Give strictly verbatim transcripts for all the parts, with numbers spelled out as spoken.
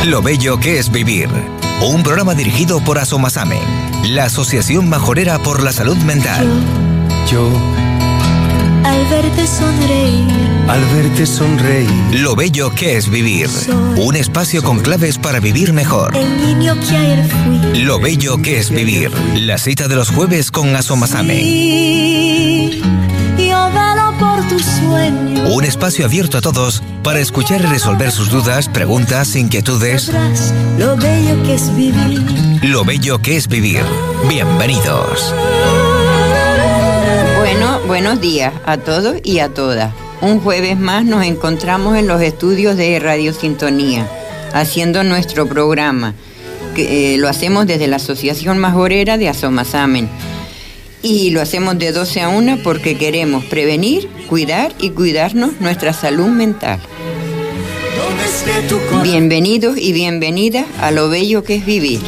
Lo bello que es vivir. Un programa dirigido por Asomasame, la Asociación Majorera por la Salud Mental. Yo, al verte sonreír, al verte sonreír. Lo bello que es vivir. Un espacio con claves para vivir mejor. el niño que ayer fui. Lo bello que es vivir. La cita de los jueves con Asomasame. Sí, yo velo por tus sueños. Un espacio abierto a todos para escuchar y resolver sus dudas, preguntas, inquietudes. Sabrás lo bello que es vivir. Lo bello que es vivir. Bienvenidos. Bueno, buenos días a todos y a todas. Un jueves más nos encontramos en los estudios de Radio Sintonía, haciendo nuestro programa, que eh, lo hacemos desde la Asociación Majorera de Asomasamen. Y lo hacemos de doce a una porque queremos prevenir, cuidar y cuidarnos nuestra salud mental. Bienvenidos y bienvenidas a lo bello que es vivir.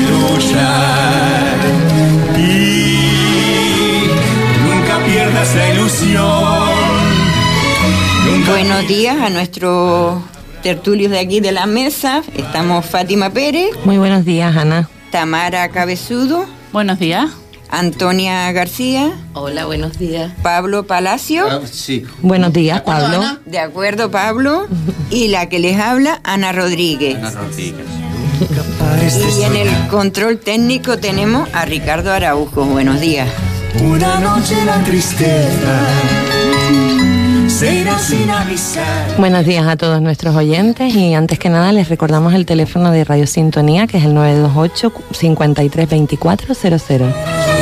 Nunca pierdas la ilusión. Nunca... Buenos días a nuestros tertulios de aquí de la mesa. Estamos Fátima Pérez. Muy buenos días, Ana. Tamara Cabezudo. Buenos días. Antonia García. Hola, buenos días. Pablo Palacio. Ah, sí. Buenos días, Pablo. Ana? De acuerdo, Pablo. Y la que les habla, Ana Rodríguez. Ana Rodríguez. Y en el control técnico tenemos a Ricardo Araujo. Buenos días. Una noche la tristeza se irá sin avisar. Buenos días a todos nuestros oyentes y antes que nada les recordamos el teléfono de Radio Sintonía, que es el nueve dos ocho, cinco tres dos cuatro cero cero.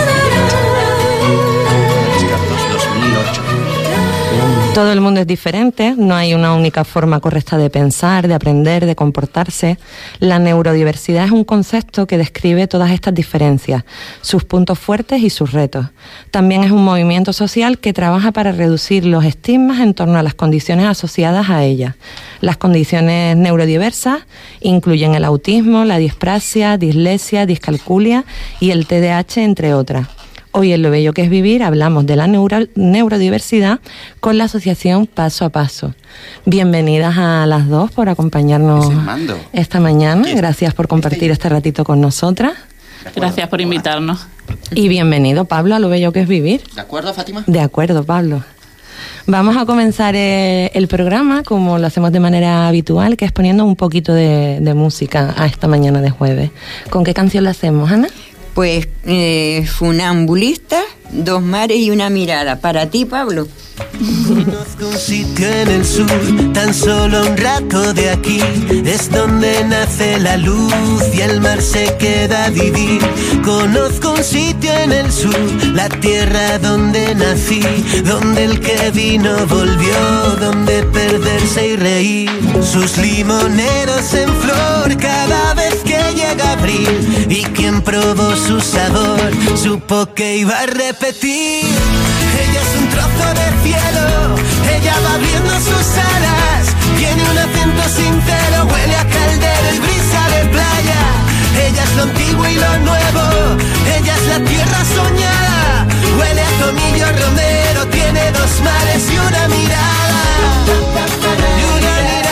Todo el mundo es diferente, no hay una única forma correcta de pensar, de aprender, de comportarse. La neurodiversidad es un concepto que describe todas estas diferencias, sus puntos fuertes y sus retos. También es un movimiento social que trabaja para reducir los estigmas en torno a las condiciones asociadas a ellas. Las condiciones neurodiversas incluyen el autismo, la disprasia, dislexia, discalculia y el T D A H, entre otras. Hoy en Lo bello que es vivir hablamos de la neuro, neurodiversidad con la asociación Paso a Paso. Bienvenidas a las dos por acompañarnos esta mañana. Gracias por compartir este ratito con nosotras. Gracias por invitarnos. Y bienvenido, Pablo, a Lo bello que es vivir. ¿De acuerdo, Fátima? De acuerdo, Pablo. Vamos a comenzar eh, el programa como lo hacemos de manera habitual, que es poniendo un poquito de, de música a esta mañana de jueves. ¿Con qué canción lo hacemos, Ana? Pues eh, Funambulista, Dos mares y una mirada. Para ti, Pablo. Conozco un sitio en el sur, tan solo un rato de aquí. Es donde nace la luz y el mar se queda a vivir. Conozco un sitio en el sur, la tierra donde nací, donde el que vino volvió, donde perderse y reír. Sus limoneros en flor cada vez que llega abril, y quien probó su sabor supo que iba a repetir. Ella es un trozo de cielo, ella va abriendo sus alas. Tiene un acento sincero, huele a caldero y brisa de playa. Ella es lo antiguo y lo nuevo, ella es la tierra soñada. Huele a tomillo romero, tiene dos mares y una mirada. Y una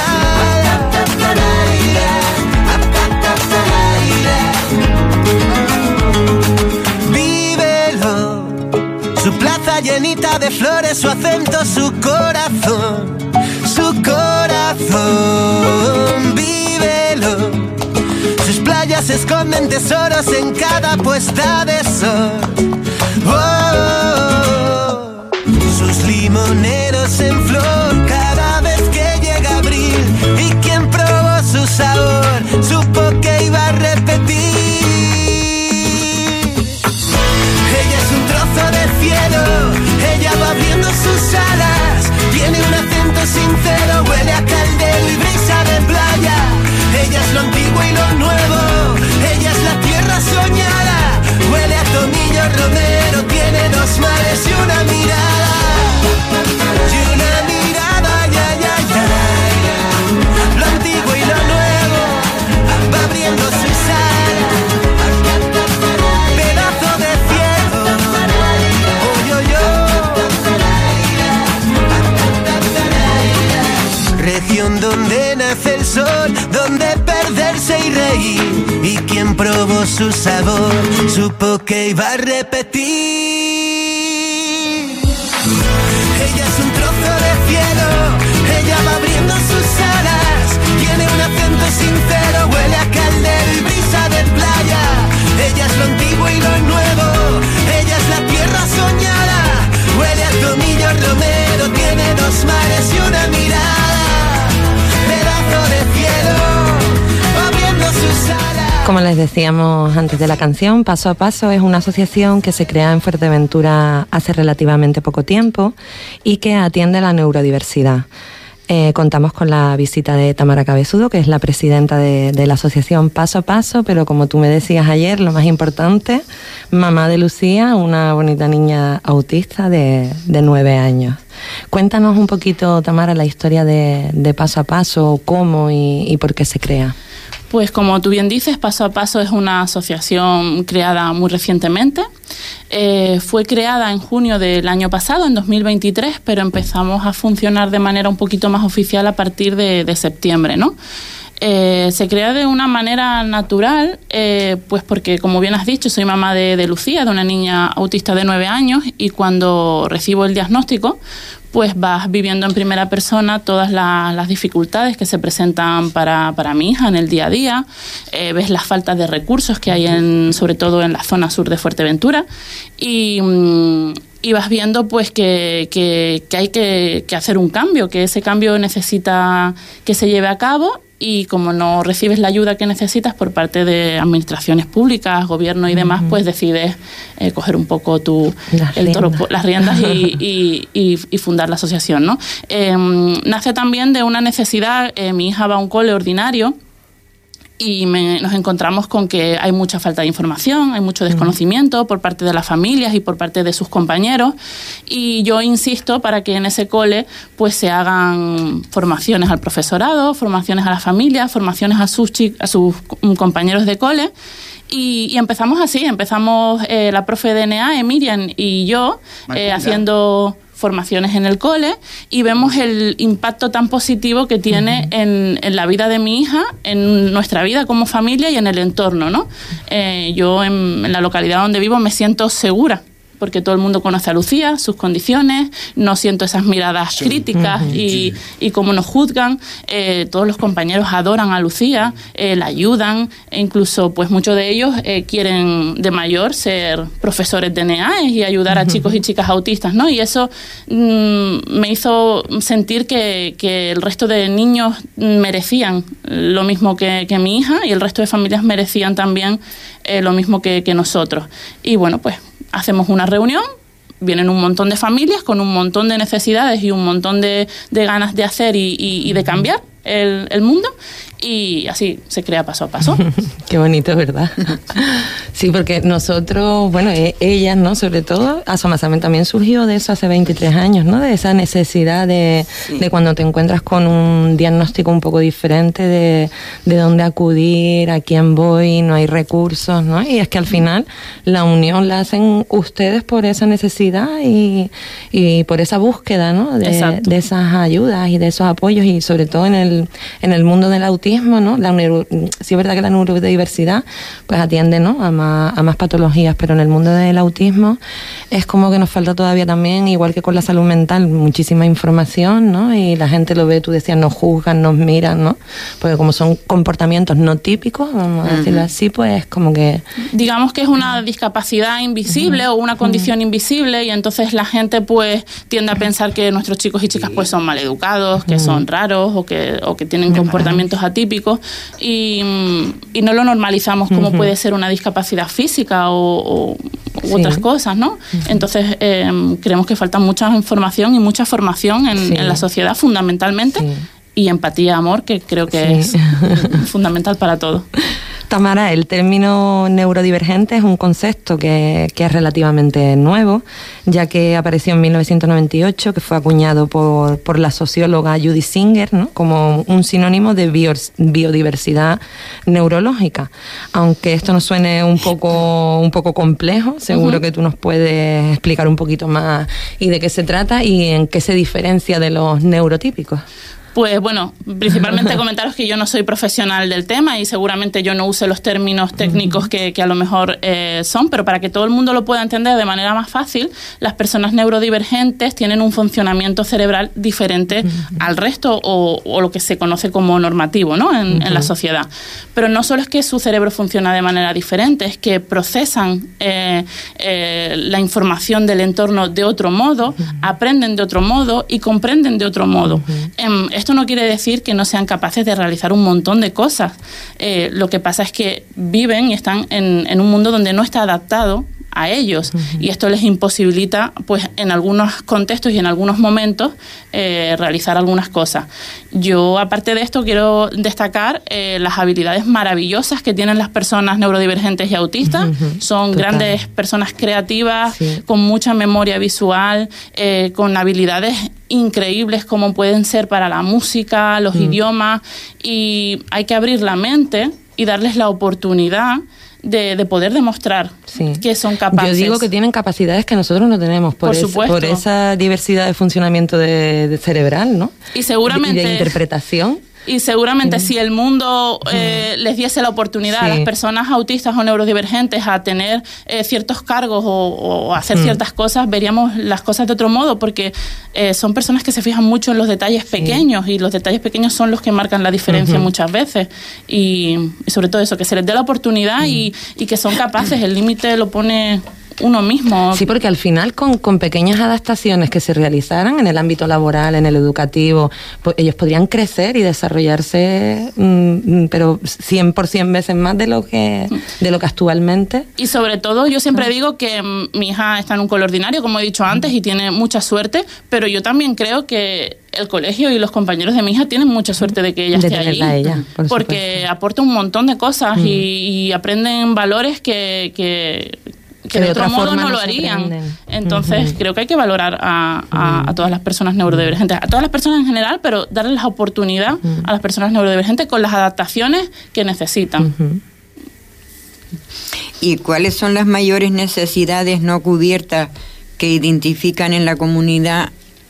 mirada. Vívelo, su plaza llenita de flores, su acento, su corazón, su corazón, vívelo. Sus playas esconden tesoros en cada puesta de sol. Oh, oh, oh. Sus limoneros en flor cada vez que llega abril, y quien probó su sabor supo que iba a repetir. Ella es un trozo de cielo, ella va abriendo sus alas. Tiene un acento sincero, huele a caldero y brisa de playa. Ella es lo antiguo y lo nuevo, ella es la tierra soñada. Huele a tomillo romero, tiene dos mares y una mirada. Y una mirada, ya, ya, ya. Lo antiguo y lo nuevo va abriendo sus alas. Pedazo de cielo, oh, yo, yo. Región donde nace el sol, donde perderse comprobó su sabor, supo que iba a repetir. Ella es un trozo de cielo, ella va abriendo sus alas, tiene un acento sincero, huele a caldero y brisa de playa. Ella es lo antiguo y lo nuevo, ella es la tierra soñada, huele a tomillo romero, tiene dos mares y una mirada, pedazo de cielo, abriendo sus alas. Como les decíamos antes de la canción, Paso a Paso es una asociación que se crea en Fuerteventura hace relativamente poco tiempo y que atiende a la neurodiversidad. Eh, contamos con la visita de Tamara Cabezudo, que es la presidenta de, de la asociación Paso a Paso, pero como tú me decías ayer, lo más importante, mamá de Lucía, una bonita niña autista de, de nueve años. Cuéntanos un poquito, Tamara, la historia de, de Paso a Paso, cómo y, y por qué se crea. Pues como tú bien dices, Paso a Paso es una asociación creada muy recientemente. Eh, fue creada en junio del año pasado, en dos mil veintitrés, pero empezamos a funcionar de manera un poquito más oficial a partir de, de septiembre, ¿no? Eh, se crea de una manera natural, eh, pues porque, como bien has dicho, soy mamá de, de Lucía, de una niña autista de nueve años, y cuando recibo el diagnóstico, pues vas viviendo en primera persona todas la, las dificultades que se presentan para, para mi hija en el día a día, eh, ves las faltas de recursos que hay, en, sobre todo en la zona sur de Fuerteventura, y... Mmm, y vas viendo pues que, que, que hay que, que hacer un cambio, que ese cambio necesita que se lleve a cabo, y como no recibes la ayuda que necesitas por parte de administraciones públicas, gobierno y demás, uh-huh. pues decides eh, coger un poco tu, las, el toro, las riendas y, y, y, y fundar la asociación, ¿no? Eh, nace también de una necesidad. Eh, mi hija va a un cole ordinario, y me, nos encontramos con que hay mucha falta de información, hay mucho desconocimiento por parte de las familias y por parte de sus compañeros, y yo insisto para que en ese cole pues se hagan formaciones al profesorado, formaciones a las familias, formaciones a sus, chi- a sus compañeros de cole. Y, y empezamos así, empezamos eh, la profe de N A, Miriam, y yo eh, haciendo formaciones en el cole, y vemos el impacto tan positivo que tiene uh-huh. en, en la vida de mi hija, en nuestra vida como familia y en el entorno, ¿no? Eh, yo en, en la localidad donde vivo me siento segura, porque todo el mundo conoce a Lucía, sus condiciones, no siento esas miradas sí. críticas uh-huh. y, y cómo nos juzgan. Eh, todos los compañeros adoran a Lucía, eh, la ayudan, e incluso pues muchos de ellos eh, quieren de mayor ser profesores de N A y ayudar uh-huh. a chicos y chicas autistas, ¿no? Y eso mmm, me hizo sentir que, que el resto de niños merecían lo mismo que, que mi hija, y el resto de familias merecían también eh, lo mismo que, que nosotros. Y bueno, pues hacemos una reunión, vienen un montón de familias con un montón de necesidades y un montón de, de ganas de hacer y, y, y de cambiar el, el mundo, y así se crea Paso a Paso. Qué bonito, ¿verdad? Sí, porque nosotros, bueno, ellas, ¿no? Sobre todo, Asomasame también surgió de eso hace veintitrés años, ¿no? De esa necesidad de, sí. de cuando te encuentras con un diagnóstico un poco diferente, de, de dónde acudir, a quién voy, no hay recursos, ¿no? Y es que al final la unión la hacen ustedes por esa necesidad y, y por esa búsqueda, ¿no? De, de esas ayudas y de esos apoyos, y sobre todo en el, en el mundo del autismo, ¿no? La neuro, sí es verdad que la neurodiversidad pues atiende, ¿no? a, más, a más patologías, pero en el mundo del autismo es como que nos falta todavía también, igual que con la salud mental, muchísima información, ¿no? Y la gente lo ve, tú decías, nos juzgan, nos miran, ¿no? Porque como son comportamientos no típicos, vamos a uh-huh. decirlo así, pues como que... Digamos que es una discapacidad invisible uh-huh. o una condición uh-huh. invisible, y entonces la gente pues tiende a pensar que nuestros chicos y chicas pues son maleducados, que uh-huh. son raros o que, o que tienen comportamientos atípicos, y, y no lo normalizamos como uh-huh. puede ser una discapacidad física o, o sí. otras cosas, ¿no? Uh-huh. Entonces eh, creemos que falta mucha información y mucha formación en, sí. en la sociedad, fundamentalmente, sí. y empatía, amor, que creo que sí. es fundamental para todo. Tamara, el término neurodivergente es un concepto que, que es relativamente nuevo, ya que apareció en mil novecientos noventa y ocho, que fue acuñado por, por la socióloga Judy Singer, ¿no? como un sinónimo de bio, biodiversidad neurológica. Aunque esto nos suene un poco, un poco complejo, seguro uh-huh. que tú nos puedes explicar un poquito más y de qué se trata y en qué se diferencia de los neurotípicos. Pues bueno, principalmente comentaros que yo no soy profesional del tema y seguramente yo no use los términos técnicos que, que a lo mejor eh, son, pero para que todo el mundo lo pueda entender de manera más fácil, las personas neurodivergentes tienen un funcionamiento cerebral diferente uh-huh. al resto o, o lo que se conoce como normativo, ¿no? en, uh-huh. en la sociedad. Pero no solo es que su cerebro funciona de manera diferente, es que procesan eh, eh, la información del entorno de otro modo, uh-huh. aprenden de otro modo y comprenden de otro modo. Uh-huh. Eh, esto no quiere decir que no sean capaces de realizar un montón de cosas. Eh, lo que pasa es que viven y están en, en un mundo donde no está adaptado a ellos uh-huh. y esto les imposibilita, pues, en algunos contextos y en algunos momentos eh, realizar algunas cosas. Yo, aparte de esto, quiero destacar eh, las habilidades maravillosas que tienen las personas neurodivergentes y autistas. Uh-huh. Son Total. grandes personas creativas, sí. con mucha memoria visual, eh, con habilidades increíbles como pueden ser para la música, los uh-huh. idiomas, y hay que abrir la mente y darles la oportunidad De, de poder demostrar sí. que son capaces. Yo digo que tienen capacidades que nosotros no tenemos por, por, es, supuesto. por esa diversidad de funcionamiento de, de cerebral, ¿no? Y seguramente de, de interpretación. Y seguramente sí. si el mundo eh, les diese la oportunidad sí. a las personas autistas o neurodivergentes a tener eh, ciertos cargos o, o hacer mm. ciertas cosas, veríamos las cosas de otro modo, porque eh, son personas que se fijan mucho en los detalles sí. pequeños, y los detalles pequeños son los que marcan la diferencia uh-huh. muchas veces. Y, y sobre todo eso, que se les dé la oportunidad mm. y, y que son capaces. El límite lo pone uno mismo. Sí, porque al final con, con pequeñas adaptaciones que se realizaran en el ámbito laboral, en el educativo, pues ellos podrían crecer y desarrollarse, mmm, pero cien por ciento veces más de lo que de lo que actualmente. Y sobre todo, yo siempre ah. digo que m, mi hija está en un cole ordinario, como he dicho antes, y tiene mucha suerte, pero yo también creo que el colegio y los compañeros de mi hija tienen mucha suerte de que ella de esté ahí, ella, por porque supuesto. aporta un montón de cosas mm. y, y aprenden valores que... que que de, de otro modo no lo harían. Entonces, uh-huh. creo que hay que valorar a, a, a todas las personas neurodivergentes, a todas las personas en general, pero darles la oportunidad uh-huh. a las personas neurodivergentes con las adaptaciones que necesitan. Uh-huh. ¿Y cuáles son las mayores necesidades no cubiertas que identifican en la comunidad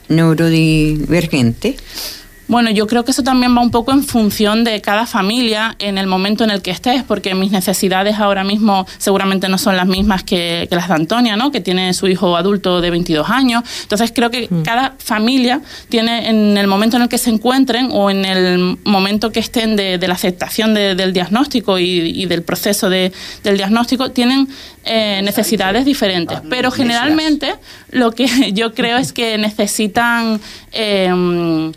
neurodivergente? Bueno, yo creo que eso también va un poco en función de cada familia en el momento en el que estés, porque mis necesidades ahora mismo seguramente no son las mismas que, que las de Antonia, ¿no? Que tiene su hijo adulto de veintidós años. Entonces creo que mm. cada familia tiene, en el momento en el que se encuentren o en el momento que estén de, de la aceptación de, del diagnóstico y, y del proceso de, del diagnóstico, tienen eh, necesidades diferentes. Pero generalmente lo que yo creo es que necesitan... Eh,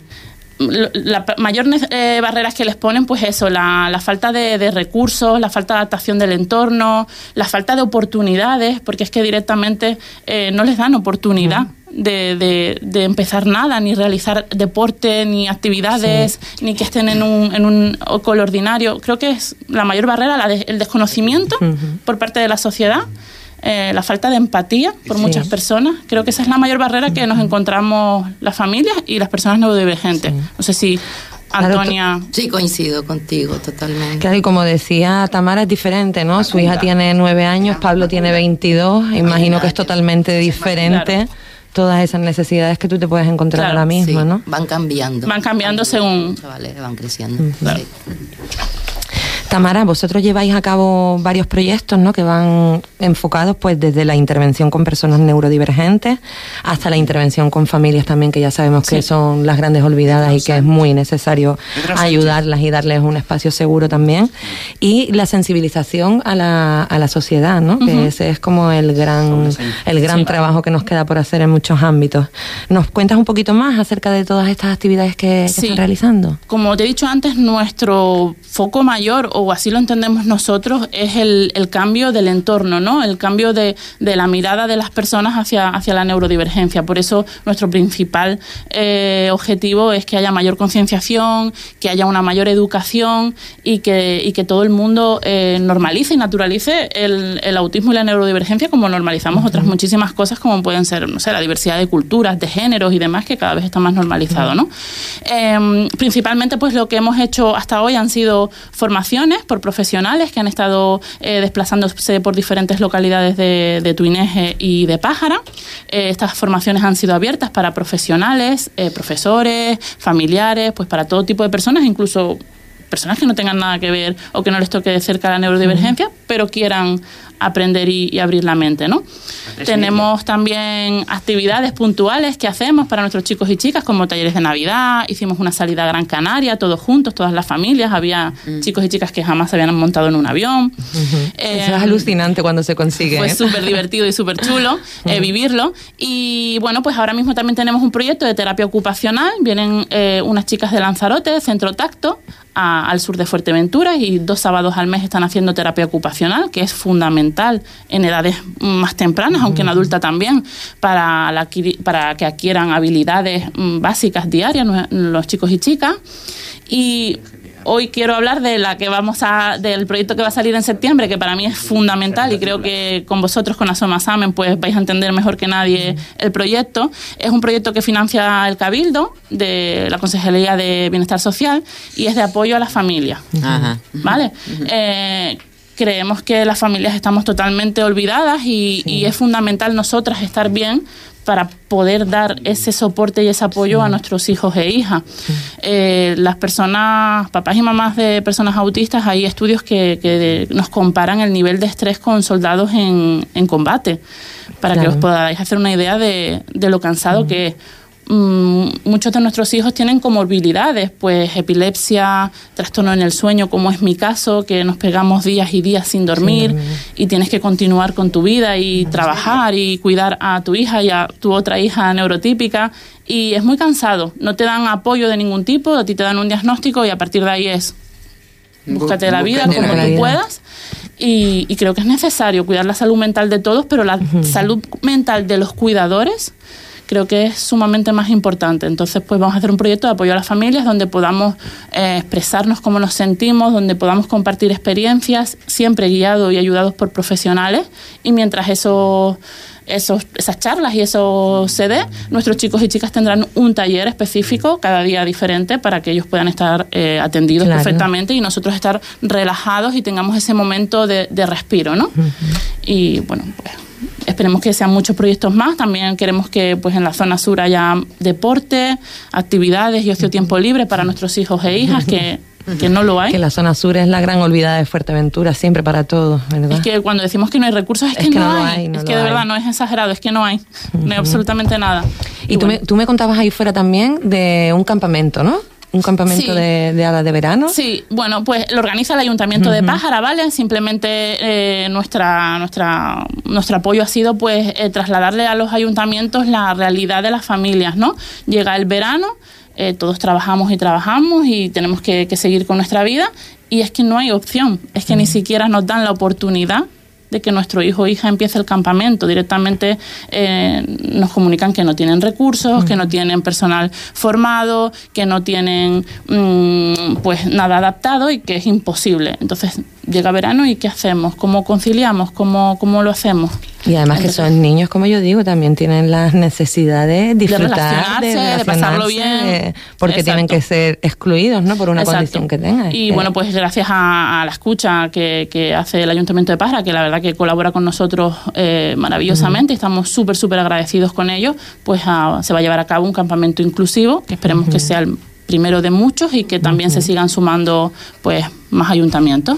la mayor eh, barreras que les ponen, pues eso, la, la falta de, de recursos, la falta de adaptación del entorno, la falta de oportunidades, porque es que directamente eh, no les dan oportunidad uh-huh. de, de, de empezar nada, ni realizar deporte, ni actividades, sí. ni que estén en un, en un cole ordinario. Creo que es la mayor barrera, la de, el desconocimiento uh-huh. por parte de la sociedad. Eh, la falta de empatía por sí. muchas personas. Creo que esa es la mayor barrera que nos encontramos las familias y las personas neurodivergentes. Sí. No sé si Antonia... Claro, sí, coincido contigo totalmente. Claro, y como decía Tamara, es diferente, ¿no? Su hija tiene nueve años, Pablo tiene veintidós. Imagino que es totalmente diferente. Claro. Todas esas necesidades que tú te puedes encontrar claro, ahora mismo, sí. ¿no? Van cambiando. Van cambiando según... Chavales, van creciendo. Uh-huh. Claro. Sí. Tamara, vosotros lleváis a cabo varios proyectos, ¿no?, que van enfocados pues desde la intervención con personas neurodivergentes hasta la intervención con familias también, que ya sabemos sí. que son las grandes olvidadas y que es muy necesario ayudarlas y darles un espacio seguro también. Y la sensibilización a la, a la sociedad, ¿no?, uh-huh. que ese es como el gran, el gran sí. trabajo que nos queda por hacer en muchos ámbitos. ¿Nos cuentas un poquito más acerca de todas estas actividades que, que sí. están realizando? Como te he dicho antes, nuestro foco mayor, o así lo entendemos nosotros, es el, el cambio del entorno, ¿no? El cambio de, de la mirada de las personas hacia, hacia la neurodivergencia. Por eso nuestro principal eh, objetivo es que haya mayor concienciación, que haya una mayor educación y que, y que todo el mundo eh, normalice y naturalice el, el autismo y la neurodivergencia, como normalizamos uh-huh. otras muchísimas cosas, como pueden ser, no sé, la diversidad de culturas, de géneros y demás, que cada vez está más normalizado, uh-huh. ¿no? Eh, principalmente, pues lo que hemos hecho hasta hoy han sido formaciones por profesionales que han estado eh, desplazándose por diferentes diferentes localidades de, de Tuineje y de Pájara. Eh, estas formaciones han sido abiertas para profesionales, eh, profesores, familiares, pues para todo tipo de personas, incluso personas que no tengan nada que ver o que no les toque de cerca la neurodivergencia, uh-huh. pero quieran aprender y, y abrir la mente, ¿no? Tenemos también actividades puntuales que hacemos para nuestros chicos y chicas, como talleres de Navidad. Hicimos una salida a Gran Canaria, todos juntos, todas las familias. Había uh-huh. chicos y chicas que jamás se habían montado en un avión. Uh-huh. Eh, Eso es alucinante cuando se consigue. Fue ¿eh? súper divertido y súper chulo uh-huh. eh, vivirlo. Y bueno, pues ahora mismo también tenemos un proyecto de terapia ocupacional. Vienen eh, unas chicas de Lanzarote, de Centro Tacto, a, al sur de Fuerteventura, y dos sábados al mes están haciendo terapia ocupacional, que es fundamental en edades más tempranas, uh-huh. aunque en adulta también, para, la, para que adquieran habilidades básicas diarias los chicos y chicas. Y hoy quiero hablar de la que vamos a, del proyecto que va a salir en septiembre, que para mí es fundamental, y creo que con vosotros, con Asomasamen, pues vais a entender mejor que nadie el proyecto. Es un proyecto que financia el Cabildo de la Consejería de Bienestar Social y es de apoyo a las familias. Ajá. ¿Vale? Uh-huh. Eh, creemos que las familias estamos totalmente olvidadas y, sí. y es fundamental nosotras estar bien para poder dar ese soporte y ese apoyo sí. a nuestros hijos e hijas. Sí. Eh, las personas, papás y mamás de personas autistas, hay estudios que, que de, nos comparan el nivel de estrés con soldados en, en combate, para claro. que os podáis hacer una idea de, de lo cansado sí. que es. Muchos de nuestros hijos tienen comorbilidades, pues epilepsia, trastorno en el sueño, como es mi caso, que nos pegamos días y días sin dormir sí, y tienes que continuar con tu vida y trabajar y cuidar a tu hija y a tu otra hija neurotípica, y es muy cansado. No te dan apoyo de ningún tipo, a ti te dan un diagnóstico y a partir de ahí es búscate la vida como tú puedas. Y, y creo que es necesario cuidar la salud mental de todos, pero la uh-huh. salud mental de los cuidadores creo que es sumamente más importante. Entonces, pues vamos a hacer un proyecto de apoyo a las familias donde podamos eh, expresarnos cómo nos sentimos, donde podamos compartir experiencias, siempre guiados y ayudados por profesionales. Y mientras eso, esos, esas charlas y eso se dé, nuestros chicos y chicas tendrán un taller específico cada día diferente para que ellos puedan estar eh, atendidos claro. perfectamente y nosotros estar relajados y tengamos ese momento de, de respiro, ¿no? Uh-huh. Y bueno, pues esperemos que sean muchos proyectos más. También queremos que pues en la zona sur haya deporte, actividades y ocio tiempo libre para nuestros hijos e hijas, que, que no lo hay. Que la zona sur es la gran olvidada de Fuerteventura, siempre para todos, ¿verdad? Es que cuando decimos que no hay recursos, es que, es que no, no hay. hay no es que de hay. verdad no es exagerado, es que no hay. Uh-huh. No hay absolutamente nada. Y, y tú, bueno. me, tú me contabas ahí fuera también de un campamento, ¿no? ¿Un campamento sí. de, de hadas de verano? Sí, bueno, pues lo organiza el Ayuntamiento uh-huh. de Pájara, ¿vale? Simplemente eh, nuestra, nuestra, nuestro apoyo ha sido pues eh, trasladarle a los ayuntamientos la realidad de las familias, ¿no? Llega el verano, eh, todos trabajamos y trabajamos y tenemos que, que seguir con nuestra vida, y es que no hay opción, es que uh-huh. ni siquiera nos dan la oportunidad de que nuestro hijo o hija empiece el campamento. Directamente eh, nos comunican que no tienen recursos, uh-huh. que no tienen personal formado, que no tienen mmm, pues nada adaptado y que es imposible. Entonces llega verano y ¿qué hacemos? ¿Cómo conciliamos? ¿Cómo, cómo lo hacemos? Y además Entonces, que son niños, como yo digo, también tienen las necesidades de disfrutar, de, relacionarse, de, de pasarlo bien, de, porque Exacto. tienen que ser excluidos, ¿no? Por una Exacto. condición que tengan. Y eh. bueno, pues gracias a, a la escucha que, que hace el Ayuntamiento de Pájara, que la verdad que colabora con nosotros eh, maravillosamente, uh-huh. estamos súper, súper agradecidos con ellos, pues a, se va a llevar a cabo un campamento inclusivo, que esperemos uh-huh. que sea el primero de muchos y que también uh-huh. se sigan sumando pues más ayuntamientos.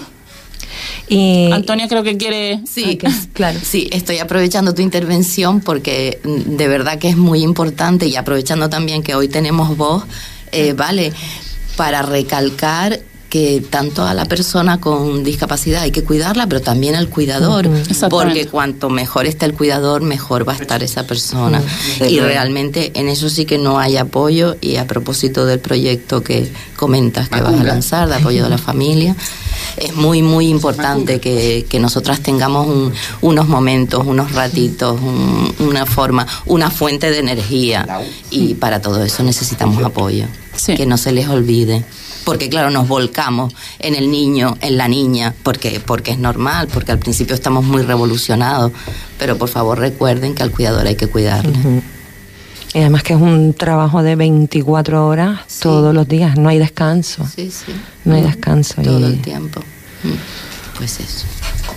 Y Antonia creo que quiere... Sí, okay, claro. Sí, estoy aprovechando tu intervención porque de verdad que es muy importante, y aprovechando también que hoy tenemos voz, eh, vale, para recalcar que tanto a la persona con discapacidad hay que cuidarla, pero también al cuidador, uh-huh. porque cuanto mejor está el cuidador, mejor va a estar esa persona. Uh-huh. Y realmente en eso sí que no hay apoyo, y a propósito del proyecto que comentas que vas a lanzar, de apoyo a la familia, es muy, muy importante que, que nosotras tengamos un, unos momentos, unos ratitos, un, una forma, una fuente de energía, y para todo eso necesitamos apoyo, sí. que no se les olvide. Porque claro, nos volcamos en el niño, en la niña, porque, porque es normal, porque al principio estamos muy revolucionados, pero por favor recuerden que al cuidador hay que cuidarle. Uh-huh. Y además que es un trabajo de veinticuatro horas sí. todos los días, no hay descanso. Sí, sí. No hay descanso. Todo y... el tiempo. Pues eso.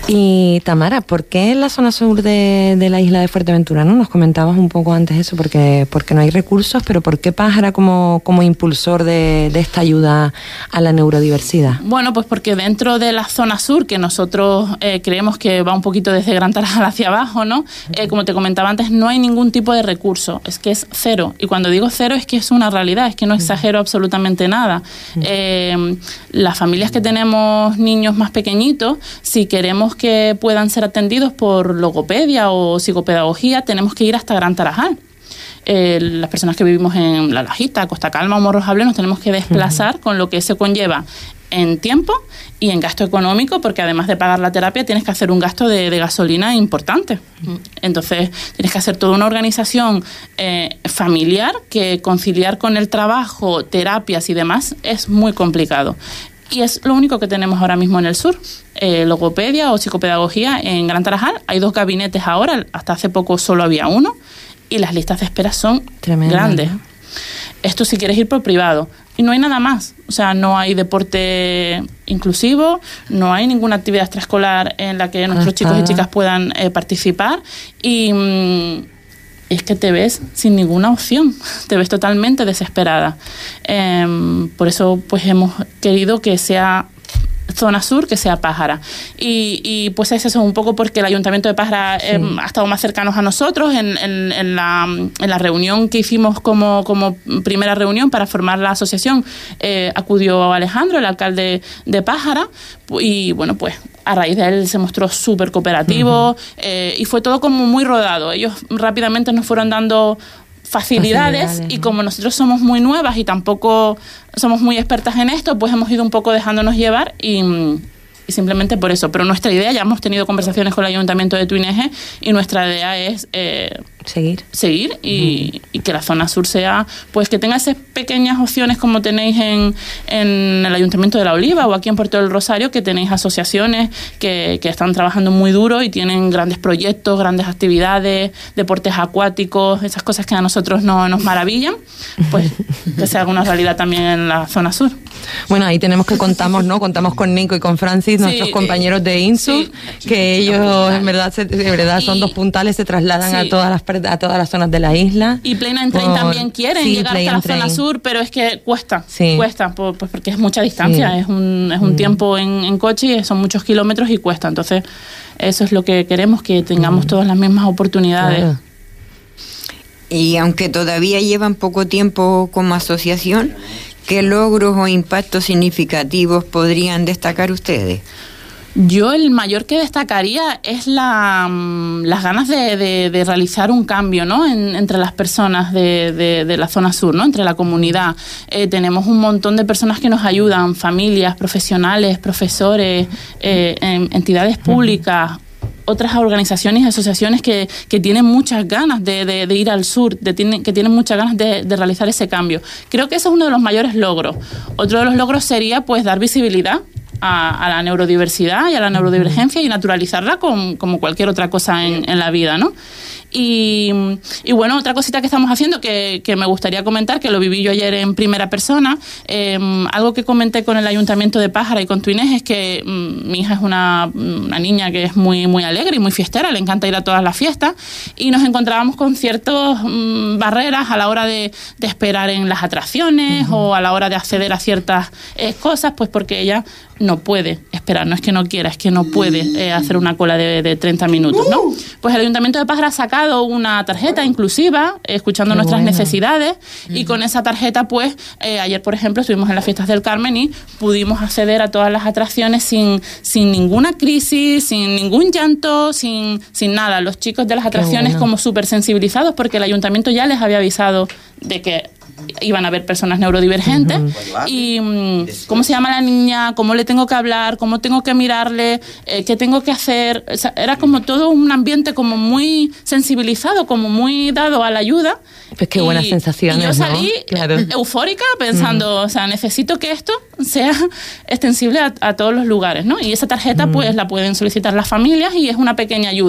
Y Tamara, ¿por qué en la zona sur de, de la isla de Fuerteventura, no? Nos comentabas un poco antes eso, porque, porque no hay recursos, pero ¿por qué Pájara como, como impulsor de, de esta ayuda a la neurodiversidad? Bueno, pues porque dentro de la zona sur, que nosotros eh, creemos que va un poquito desde Gran Tarajal hacia abajo, ¿no? Eh, como te comentaba antes, no hay ningún tipo de recurso, es que es cero. Y cuando digo cero es que es una realidad, es que no exagero absolutamente nada. Eh, las familias que tenemos niños más pequeñitos, si queremos que puedan ser atendidos por logopedia o psicopedagogía, tenemos que ir hasta Gran Tarajal. Eh, las personas que vivimos en La Lajita, Costa Calma o Morrojable nos tenemos que desplazar, uh-huh, con lo que se conlleva en tiempo y en gasto económico, porque además de pagar la terapia tienes que hacer un gasto de, de gasolina importante. Entonces tienes que hacer toda una organización eh, familiar, que conciliar con el trabajo, terapias y demás es muy complicado. Y es lo único que tenemos ahora mismo en el sur. Eh, logopedia o psicopedagogía en Gran Tarajal. Hay dos gabinetes ahora, hasta hace poco solo había uno, y las listas de espera son Tremendo, grandes. ¿no? Esto si quieres ir por privado. Y no hay nada más. O sea, no hay deporte inclusivo, no hay ninguna actividad extraescolar en la que nuestros chicos y chicas puedan eh, participar. Y mmm, es que te ves sin ninguna opción, te ves totalmente desesperada. Eh, por eso pues hemos querido que sea zona sur, que sea Pájara. Y, y pues es eso un poco porque el Ayuntamiento de Pájara sí. eh, ha estado más cercanos a nosotros. En, en, en, la, en la reunión que hicimos como, como primera reunión para formar la asociación, eh, acudió Alejandro, el alcalde de Pájara, y bueno, pues a raíz de él se mostró súper cooperativo, uh-huh. eh, y fue todo como muy rodado. Ellos rápidamente nos fueron dando facilidades, facilidades y como nosotros somos muy nuevas y tampoco somos muy expertas en esto, pues hemos ido un poco dejándonos llevar y, y simplemente por eso. Pero nuestra idea, ya hemos tenido conversaciones con el Ayuntamiento de Tuineje y nuestra idea es eh, seguir seguir y, uh-huh. y que la zona sur sea, pues que tenga esas pequeñas opciones como tenéis en, en el Ayuntamiento de La Oliva o aquí en Puerto del Rosario, que tenéis asociaciones que, que están trabajando muy duro y tienen grandes proyectos, grandes actividades, deportes acuáticos, esas cosas que a nosotros no, nos maravillan, pues que sea alguna realidad también en la zona sur. Bueno, ahí tenemos que contamos, ¿no? Contamos con Nico y con Francis, sí, nuestros compañeros de INSUR, sí, que ellos en verdad, se, de verdad son y, dos puntales, se trasladan sí. a todas las a todas las zonas de la isla. Y Play and Train también quieren sí, llegar hasta la zona sur, pero es que cuesta, sí. cuesta, pues porque es mucha distancia, sí. es un, es un mm. tiempo en, en coche, y son muchos kilómetros y cuesta. Entonces, eso es lo que queremos, que tengamos mm. todas las mismas oportunidades. Claro. Y aunque todavía llevan poco tiempo como asociación, ¿qué logros o impactos significativos podrían destacar ustedes? Yo el mayor que destacaría es la, las ganas de, de, de realizar un cambio, ¿no? En, entre las personas de, de, de la zona sur, ¿no? Entre la comunidad. Eh, tenemos un montón de personas que nos ayudan, familias, profesionales, profesores, eh, entidades públicas, otras organizaciones y asociaciones que, que tienen muchas ganas de, de, de ir al sur, de tiene, que tienen muchas ganas de, de realizar ese cambio. Creo que ese es uno de los mayores logros. Otro de los logros sería pues dar visibilidad A, a la neurodiversidad y a la neurodivergencia y naturalizarla con, como cualquier otra cosa en, en la vida, ¿no? Y, y bueno, otra cosita que estamos haciendo que, que me gustaría comentar, que lo viví yo ayer en primera persona, eh, algo que comenté con el Ayuntamiento de Pájara y con Tuineje es que mm, mi hija es una, una niña que es muy, muy alegre y muy fiestera, le encanta ir a todas las fiestas, y nos encontrábamos con ciertas mm, barreras a la hora de, de esperar en las atracciones uh-huh. o a la hora de acceder a ciertas eh, cosas, pues porque ella no puede esperar, no es que no quiera, es que no puede eh, hacer una cola de, de treinta minutos, ¿no? Pues el Ayuntamiento de Pájara ha sacado una tarjeta inclusiva, eh, escuchando Qué nuestras bueno. necesidades, mm. y con esa tarjeta, pues, eh, ayer, por ejemplo, estuvimos en las fiestas del Carmen y pudimos acceder a todas las atracciones sin, sin ninguna crisis, sin ningún llanto, sin, sin nada. Los chicos de las atracciones bueno. como súper sensibilizados, porque el Ayuntamiento ya les había avisado de que iban a haber personas neurodivergentes uh-huh. y um, cómo se llama la niña, cómo le tengo que hablar, cómo tengo que mirarle, eh, qué tengo que hacer. O sea, era como todo un ambiente como muy sensibilizado, como muy dado a la ayuda. Pues qué y, buenas sensaciones, y yo salí ¿no? Claro. eufórica pensando, uh-huh. o sea, necesito que esto sea extensible a, a todos los lugares, ¿no? Y esa tarjeta uh-huh. pues la pueden solicitar las familias y es una pequeña ayuda.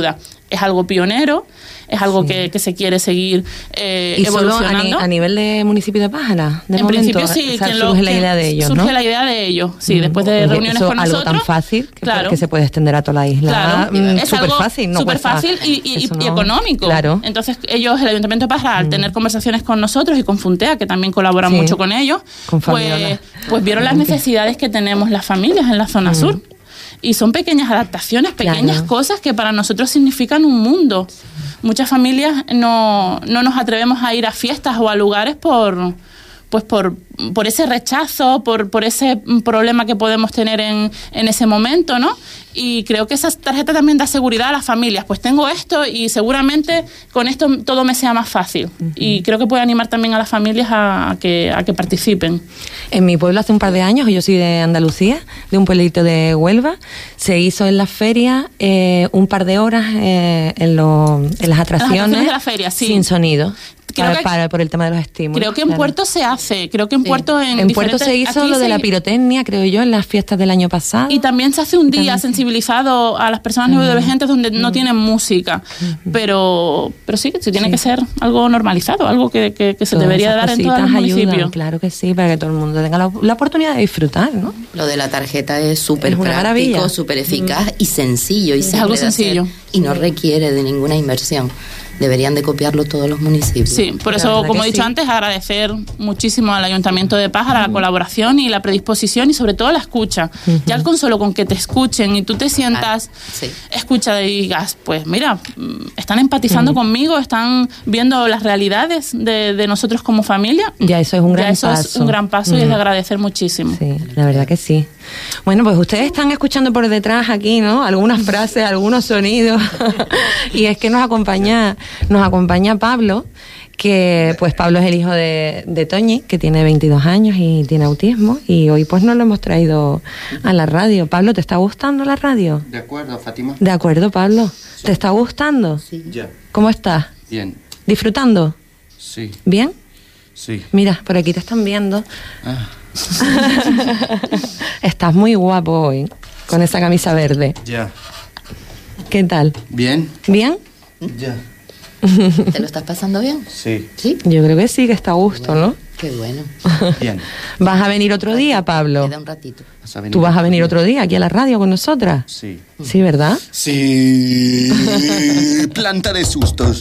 es algo pionero, es algo sí. que, que se quiere seguir eh, ¿Y evolucionando. Solo a, ni, a nivel de municipio de Pájara? De en momento, principio sí, o sea, quien surge lo, la idea de ellos, surge ¿no? la idea de ellos, sí, Mm, después de reuniones eso, con algo nosotros. tan fácil que, claro. que se puede extender a toda la isla. Claro, Mm, es súper algo fácil, no súper cuesta, fácil y, y, no, y económico. Claro. Entonces ellos, el Ayuntamiento de Pájara, al mm. tener conversaciones con nosotros y con Funtea, que también colaboran sí. mucho con ellos, con pues, pues vieron las necesidades que tenemos las familias en la zona mm. sur. Y son pequeñas adaptaciones, pequeñas claro. cosas que para nosotros significan un mundo. Muchas familias no, no nos atrevemos a ir a fiestas o a lugares por, pues por, por ese rechazo, por, por ese problema que podemos tener en, en ese momento, ¿no? Y creo que esa tarjeta también da seguridad a las familias. Pues tengo esto y seguramente con esto todo me sea más fácil. Uh-huh. Y creo que puede animar también a las familias a, a, que, a que participen. En mi pueblo hace un par de años, yo soy de Andalucía, de un pueblito de Huelva, se hizo en la feria eh, un par de horas eh, en, lo, en las atracciones, las atracciones de la feria, sí. sin sonido. Creo para, que, para, por el tema de los estímulos. Creo que en claro. Puerto se hace, creo que en sí. Puerto en, en Puerto se hizo lo de la pirotecnia, creo yo, en las fiestas del año pasado. Y también se hace un día sensibilizado a las personas uh-huh. neurodivergentes donde uh-huh. no tienen música, uh-huh. pero pero sí, sí tiene sí. que ser algo normalizado, algo que, que, que se todas debería dar en todos los municipios. Ayudan, claro que sí, para que todo el mundo tenga la, la oportunidad de disfrutar, ¿no? Lo de la tarjeta es súper práctico, súper eficaz uh-huh. y sencillo. Y es algo sencillo. Y no requiere de ninguna inversión. Deberían de copiarlo todos los municipios. Sí, por eso, como he dicho sí. antes, agradecer muchísimo al Ayuntamiento de Pájara la colaboración y la predisposición y sobre todo la escucha. Uh-huh. Ya con solo con que te escuchen y tú te sientas ah, sí. escucha y digas, pues mira, están empatizando uh-huh. conmigo, están viendo las realidades de, de nosotros como familia. Ya eso es un gran ya eso paso. es un gran paso uh-huh. y es de agradecer muchísimo. Sí, la verdad que sí. Bueno, pues ustedes están escuchando por detrás aquí, ¿no? Algunas frases, algunos sonidos. Y es que nos acompaña, nos acompaña Pablo, que pues Pablo es el hijo de, de Toñi, que tiene veintidós años y tiene autismo. Y hoy pues nos lo hemos traído a la radio. Pablo, ¿te está gustando la radio? De acuerdo, Fátima. De acuerdo, Pablo. ¿Te está gustando? Sí. Ya. ¿Cómo estás? Bien. ¿Disfrutando? Sí. ¿Bien? Sí. Mira, por aquí te están viendo. Ah. Estás muy guapo hoy, con esa camisa verde. Ya. ¿Qué tal? Bien. ¿Bien? Ya. ¿Te lo estás pasando bien? Sí. ¿Sí? Yo creo que sí, que está a gusto, bueno, ¿no? Qué bueno. Bien. ¿Vas a venir otro día, Pablo? Queda un ratito. ¿Vas a venir? ¿Tú vas a venir otro día aquí a la radio con nosotras? Sí. Sí, ¿verdad? Sí. Planta de sustos.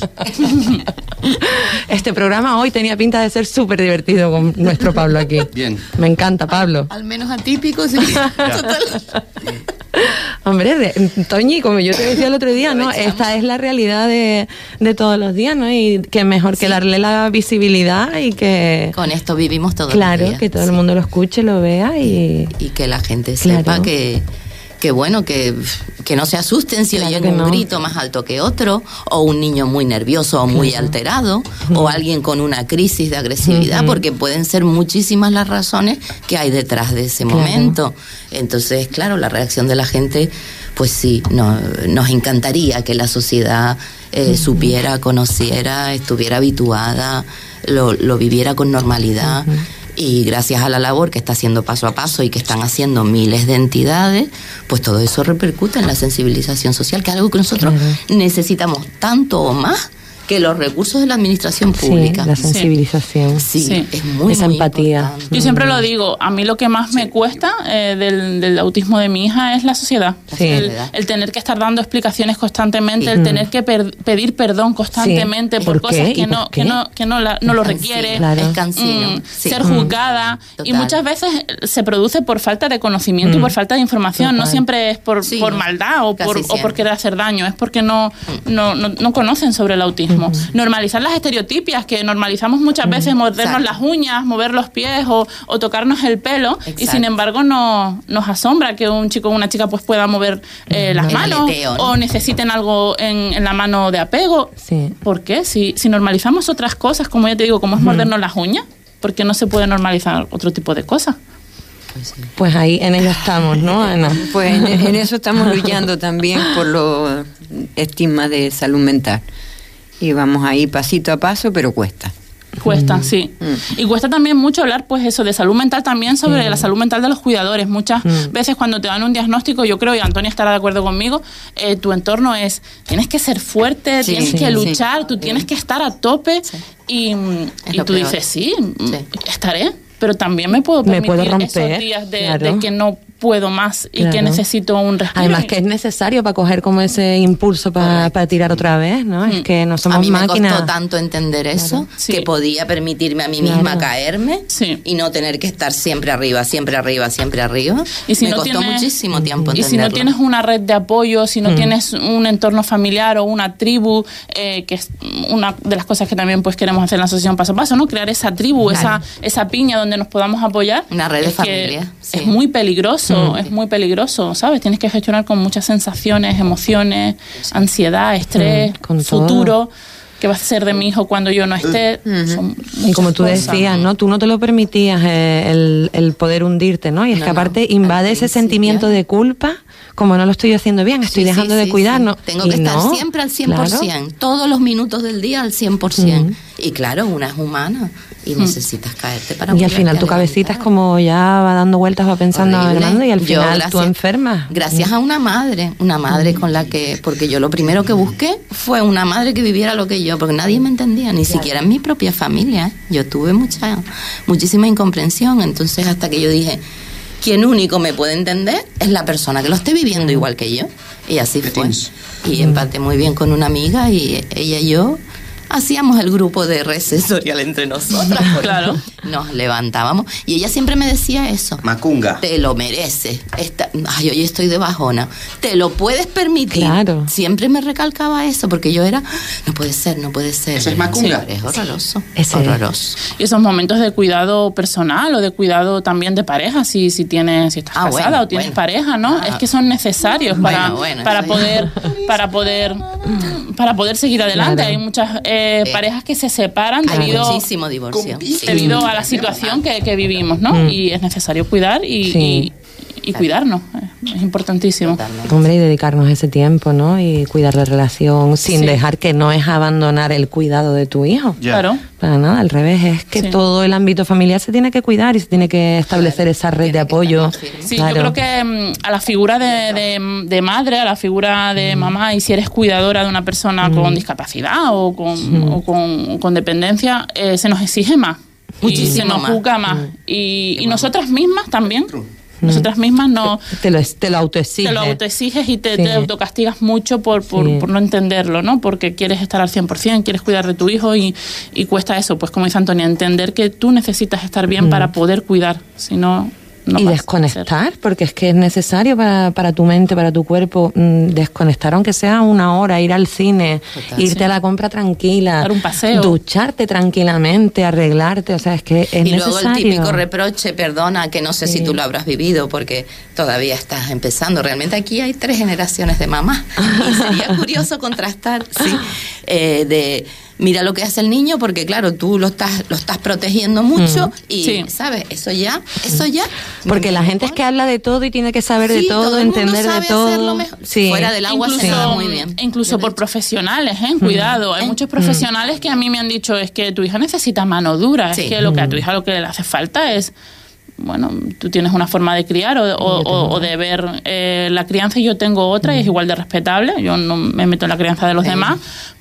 Este programa hoy tenía pinta de ser súper divertido con nuestro Pablo aquí. Bien. Me encanta, Pablo. Al, al menos atípico, sí. Total. Hombre, de, Toñi, como yo te decía el otro día, ¿no? Esta es la realidad de, de todos los días, ¿no? Y que mejor que sí. darle la visibilidad y que... Con esto vivimos todos claro, los días. Claro, que todo sí. el mundo lo escuche, lo vea y... Y que la gente claro. sepa que... que bueno, que, que no se asusten si claro oyen un no. grito más alto que otro, o un niño muy nervioso o muy claro. alterado, uh-huh. o alguien con una crisis de agresividad, uh-huh. porque pueden ser muchísimas las razones que hay detrás de ese claro. momento. Entonces, claro, la reacción de la gente, pues sí, no, nos encantaría que la sociedad eh, uh-huh. supiera, conociera, estuviera habituada, lo, lo viviera con normalidad. Uh-huh. Y gracias a la labor que está haciendo Paso a Paso y que están haciendo miles de entidades, pues todo eso repercute en la sensibilización social, que es algo que nosotros claro. necesitamos tanto o más que los recursos de la administración pública. Sí, la sensibilización. Sí, sí, sí. es muy Esa muy empatía. Importante. Yo siempre lo digo, a mí lo que más me cuesta eh, del, del autismo de mi hija es la sociedad. Sí. El, el tener que estar dando explicaciones constantemente, sí. el tener que per, pedir perdón constantemente sí. por, por cosas que no, que no, que no, la, no lo requiere. Claro. Es cansino. Mm, sí. Ser juzgada. Total. Y muchas veces se produce por falta de conocimiento mm. y por falta de información. Total. No siempre es por, sí. por maldad o por, o por querer hacer daño, es porque no, mm. no, no, no conocen sobre el autismo. Mm. Normalizar las estereotipias que normalizamos muchas veces, mordernos Exacto. las uñas, mover los pies o, o tocarnos el pelo. Exacto. Y sin embargo no, nos asombra que un chico o una chica pues pueda mover eh, las el manos aleteo, ¿no? o necesiten algo en, en la mano de apego. Sí. ¿Por qué? Si, si normalizamos otras cosas, como ya te digo, como es mordernos mm. las uñas, ¿por qué no se puede normalizar otro tipo de cosas? Pues ahí en ello estamos, ¿no, Ana? Pues en, en eso estamos luchando también por los estigmas de salud mental. Y vamos ahí pasito a paso, pero cuesta. Cuesta, Mm. sí. Mm. Y cuesta también mucho hablar, pues eso, de salud mental también, sobre Mm. la salud mental de los cuidadores. Muchas Mm. veces cuando te dan un diagnóstico, yo creo, y Antonia estará de acuerdo conmigo, eh, tu entorno es, tienes que ser fuerte, Sí, tienes sí, que sí. luchar, tú tienes que estar a tope. Sí. Y, Es y lo tú peor. dices, sí, Sí. estaré, pero también me puedo Me permitir puedo romper, esos días de, claro. de que no puedo más y que Claro. necesito un respiro. Además que es necesario para coger como ese impulso para, para tirar otra vez, ¿no? Es que no somos a mí me máquinas. costó tanto entender eso, Sí. que podía permitirme a mí Claro. misma caerme Sí. y no tener que estar siempre arriba, siempre arriba, siempre arriba. Y si me no costó tienes- muchísimo tiempo Y si no entenderlo. tienes una red de apoyo, si no Mm. tienes un entorno familiar o una tribu, eh, que es una de las cosas que también pues queremos hacer en la asociación Paso a Paso, ¿no? Crear esa tribu, Claro. esa, esa piña donde nos podamos apoyar. Una red de Es que familia, sí. Es muy peligroso, Mm. es muy peligroso, ¿sabes? Tienes que gestionar con muchas sensaciones, emociones, ansiedad, estrés, Mm, con todo. futuro. ¿Qué va a ser de mi hijo cuando yo no esté? Son Y como muchas tú cosas. decías, ¿no? Tú no te lo permitías eh, el, el poder hundirte, ¿no? Y es No, que aparte no, invade al ese principio. sentimiento de culpa, como no lo estoy haciendo bien, estoy Sí, sí, dejando de sí, cuidar, sí. ¿no? Tengo Y que estar no, siempre al cien por ciento, claro. todos los minutos del día al cien por ciento. Mm. Y claro, una es humana y necesitas caerte para Y al volverte final a tu cabecita es levantar. como ya va dando vueltas, va pensando, va Horrible. hablando y al Yo, final tú gracias- enfermas. Gracias a una madre, una madre con la que, porque yo lo primero que busqué fue una madre que viviera lo que yo, porque nadie me entendía, ni siquiera en mi propia familia. Yo tuve mucha, muchísima incomprensión, entonces hasta que yo dije, quien único me puede entender es la persona que lo esté viviendo igual que yo. Y así fue. tienes? Y empaté muy bien con una amiga y ella y yo hacíamos el grupo de red sensorial entre nosotras. porque Claro. Nos levantábamos y ella siempre me decía eso. Macunga. Te lo mereces. Esta, ay, hoy estoy de bajona. Te lo puedes permitir. Claro. Siempre me recalcaba eso porque yo era, no puede ser, no puede ser. Ese es macunga. Sí, es horroroso. Ese es. horroroso. Y esos momentos de cuidado personal o de cuidado también de pareja, si, si tienes, si estás Ah, casada bueno, o tienes bueno. pareja, ¿no? Ah. Es que son necesarios Bueno, para, bueno, para eso ya. poder, para poder, para poder seguir adelante. Claro. Hay muchas eh, Eh, parejas que se separan Hay debido, muchísimo divorcio. Con- Sí. debido a la situación que, que vivimos, ¿no? Mm. Y es necesario cuidar y, Sí. y, y cuidarnos. Es importantísimo. Totalmente. Hombre, y dedicarnos ese tiempo, ¿no? Y cuidar la relación sin Sí. dejar que no es abandonar el cuidado de tu hijo. Ya. Claro. Para nada, al revés, es que Sí. todo el ámbito familiar se tiene que cuidar y se tiene que establecer esa red Tiene de que apoyo. estar más firme. Sí, Claro. yo creo que mm, a la figura de, de- de madre, a la figura de mamá, y si eres cuidadora de una persona con discapacidad o con, o con, o con dependencia, eh, se nos exige más. Y Muchísimo se nos más. juzga más. Y, y nosotras mismas también. True. Nosotras mismas no... Te lo, te lo autoexiges. Te lo autoexiges y te, Sí. te autocastigas mucho por, por, Sí. por no entenderlo, ¿no? Porque quieres estar al cien por ciento, quieres cuidar de tu hijo y, y cuesta eso, pues como dice Antonia, entender que tú necesitas estar bien para poder cuidar, si no... no y vas a desconectar, porque es que es necesario para, para tu mente, para tu cuerpo, mm, desconectar aunque sea una hora, ir al cine, Total. irte Sí. a la compra tranquila, Dar un paseo. ducharte tranquilamente, arreglarte, o sea, es que es Y necesario. luego el típico reproche, perdona, que no sé Sí. si tú lo habrás vivido porque todavía estás empezando. Realmente aquí hay tres generaciones de mamás. Y sería curioso contrastar, sí, eh, de mira lo que hace el niño porque claro, tú lo estás lo estás protegiendo mucho y Sí. sabes, eso ya, eso ya. Porque la gente es que habla de todo y tiene que saber de Sí, todo, todo el mundo entender sabe de todo. hacerlo mejor. Fuera del agua se incluso, nada muy bien. incluso Yo, de por hecho. profesionales, ¿eh? Cuidado. Hay ¿Eh? muchos profesionales que a mí me han dicho es que tu hija necesita mano dura. Sí. Es que lo que a tu hija lo que le hace falta es, bueno, tú tienes una forma de criar o, o- o- o de ver eh, la crianza y yo tengo otra y es igual de respetable. Yo no me meto en la crianza de los demás,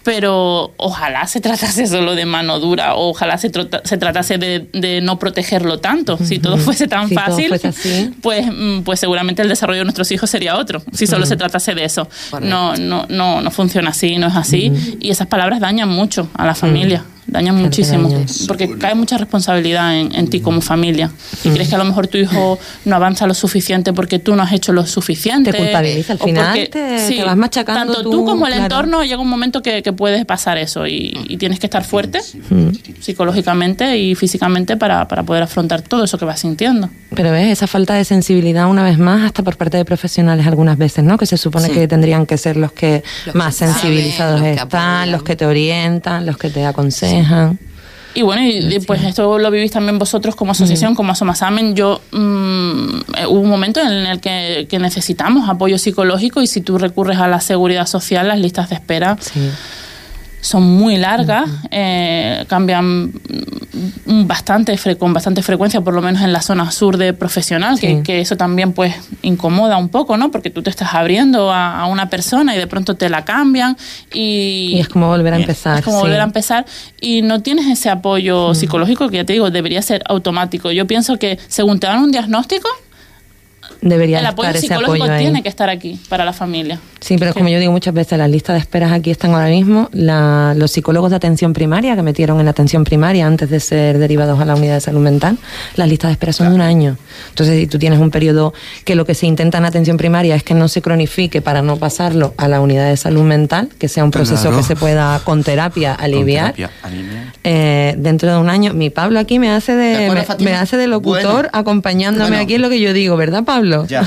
pero ojalá se tratase solo de mano dura o ojalá se, trata- se tratase de, de no protegerlo tanto. Si todo fuese tan Si todo fácil, fuese así. pues, mm, pues seguramente el desarrollo de nuestros hijos sería otro, si solo se tratase de eso. Correcto. No, no, no, no funciona así, no es así. Y esas palabras dañan mucho a la familia, dañan Claro que muchísimo, dañan. porque cae mucha responsabilidad en, en ti como familia. Y crees que a lo mejor tu hijo no avanza lo suficiente porque tú no has hecho lo suficiente. Te culpabiliza, al o final porque- te- te vas machacando Tanto tú, tú como el claro. entorno, llega un momento que, que puedes pasar eso y, y tienes que estar fuerte psicológicamente y físicamente para, para poder afrontar todo eso que vas sintiendo. Pero ves, esa falta de sensibilidad una vez más, hasta por parte de profesionales algunas veces, ¿no? Que se supone Sí. que tendrían que ser los que Los más que saben, sensibilizados los que están, apoyan. los que te orientan, los que te aconsejan. Y bueno, y, y pues esto lo vivís también vosotros como asociación, como Asomasamen. Yo mm, eh, hubo un momento en el que, que necesitamos apoyo psicológico y si tú recurres a la seguridad social, las listas de espera Sí. son muy largas, uh-huh. eh, cambian bastante fre- con bastante frecuencia, por lo menos en la zona sur de profesional, sí. que, que eso también pues incomoda un poco, ¿no? Porque tú te estás abriendo a, a una persona y de pronto te la cambian y... Y es como volver a empezar. Es como sí. volver a empezar y no tienes ese apoyo uh-huh. psicológico que ya te digo, debería ser automático. Yo pienso que según te dan un diagnóstico, debería el apoyo estar ese psicológico apoyo tiene ahí. que estar aquí para la familia. Sí, pero sí. como yo digo muchas veces, las listas de esperas aquí están ahora mismo. La, los psicólogos de atención primaria que metieron en atención primaria antes de ser derivados a la unidad de salud mental, las listas de espera son claro. de un año. Entonces, si tú tienes un periodo que lo que se intenta en atención primaria es que no se cronifique para no pasarlo a la unidad de salud mental, que sea un proceso claro. que se pueda con terapia aliviar. Con terapia, aliviar. Eh, dentro de un año, mi Pablo aquí me hace de, ¿De acuerdo, me, me hace de locutor bueno. acompañándome bueno. aquí en lo que yo digo, ¿verdad, Pablo? Ya.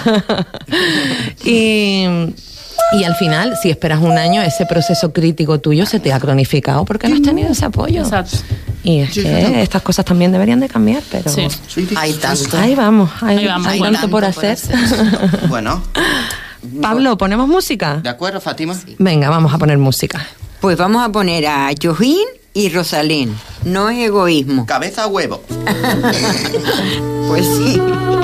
y, y al final, si esperas un año, ese proceso crítico tuyo se te ha cronificado porque no has tenido ese apoyo. Exacto. Y es sí, que claro. estas cosas también deberían de cambiar, pero sí. hay tanto. Ahí vamos, hay, ahí vamos hay bueno. tanto por hacer. Por hacer. Bueno. Pablo, ¿ponemos música? ¿De acuerdo, Fátima? Sí. Venga, vamos a poner música. Pues vamos a poner a Jojín y Rosalén. No es egoísmo. Cabeza a huevo. Pues sí.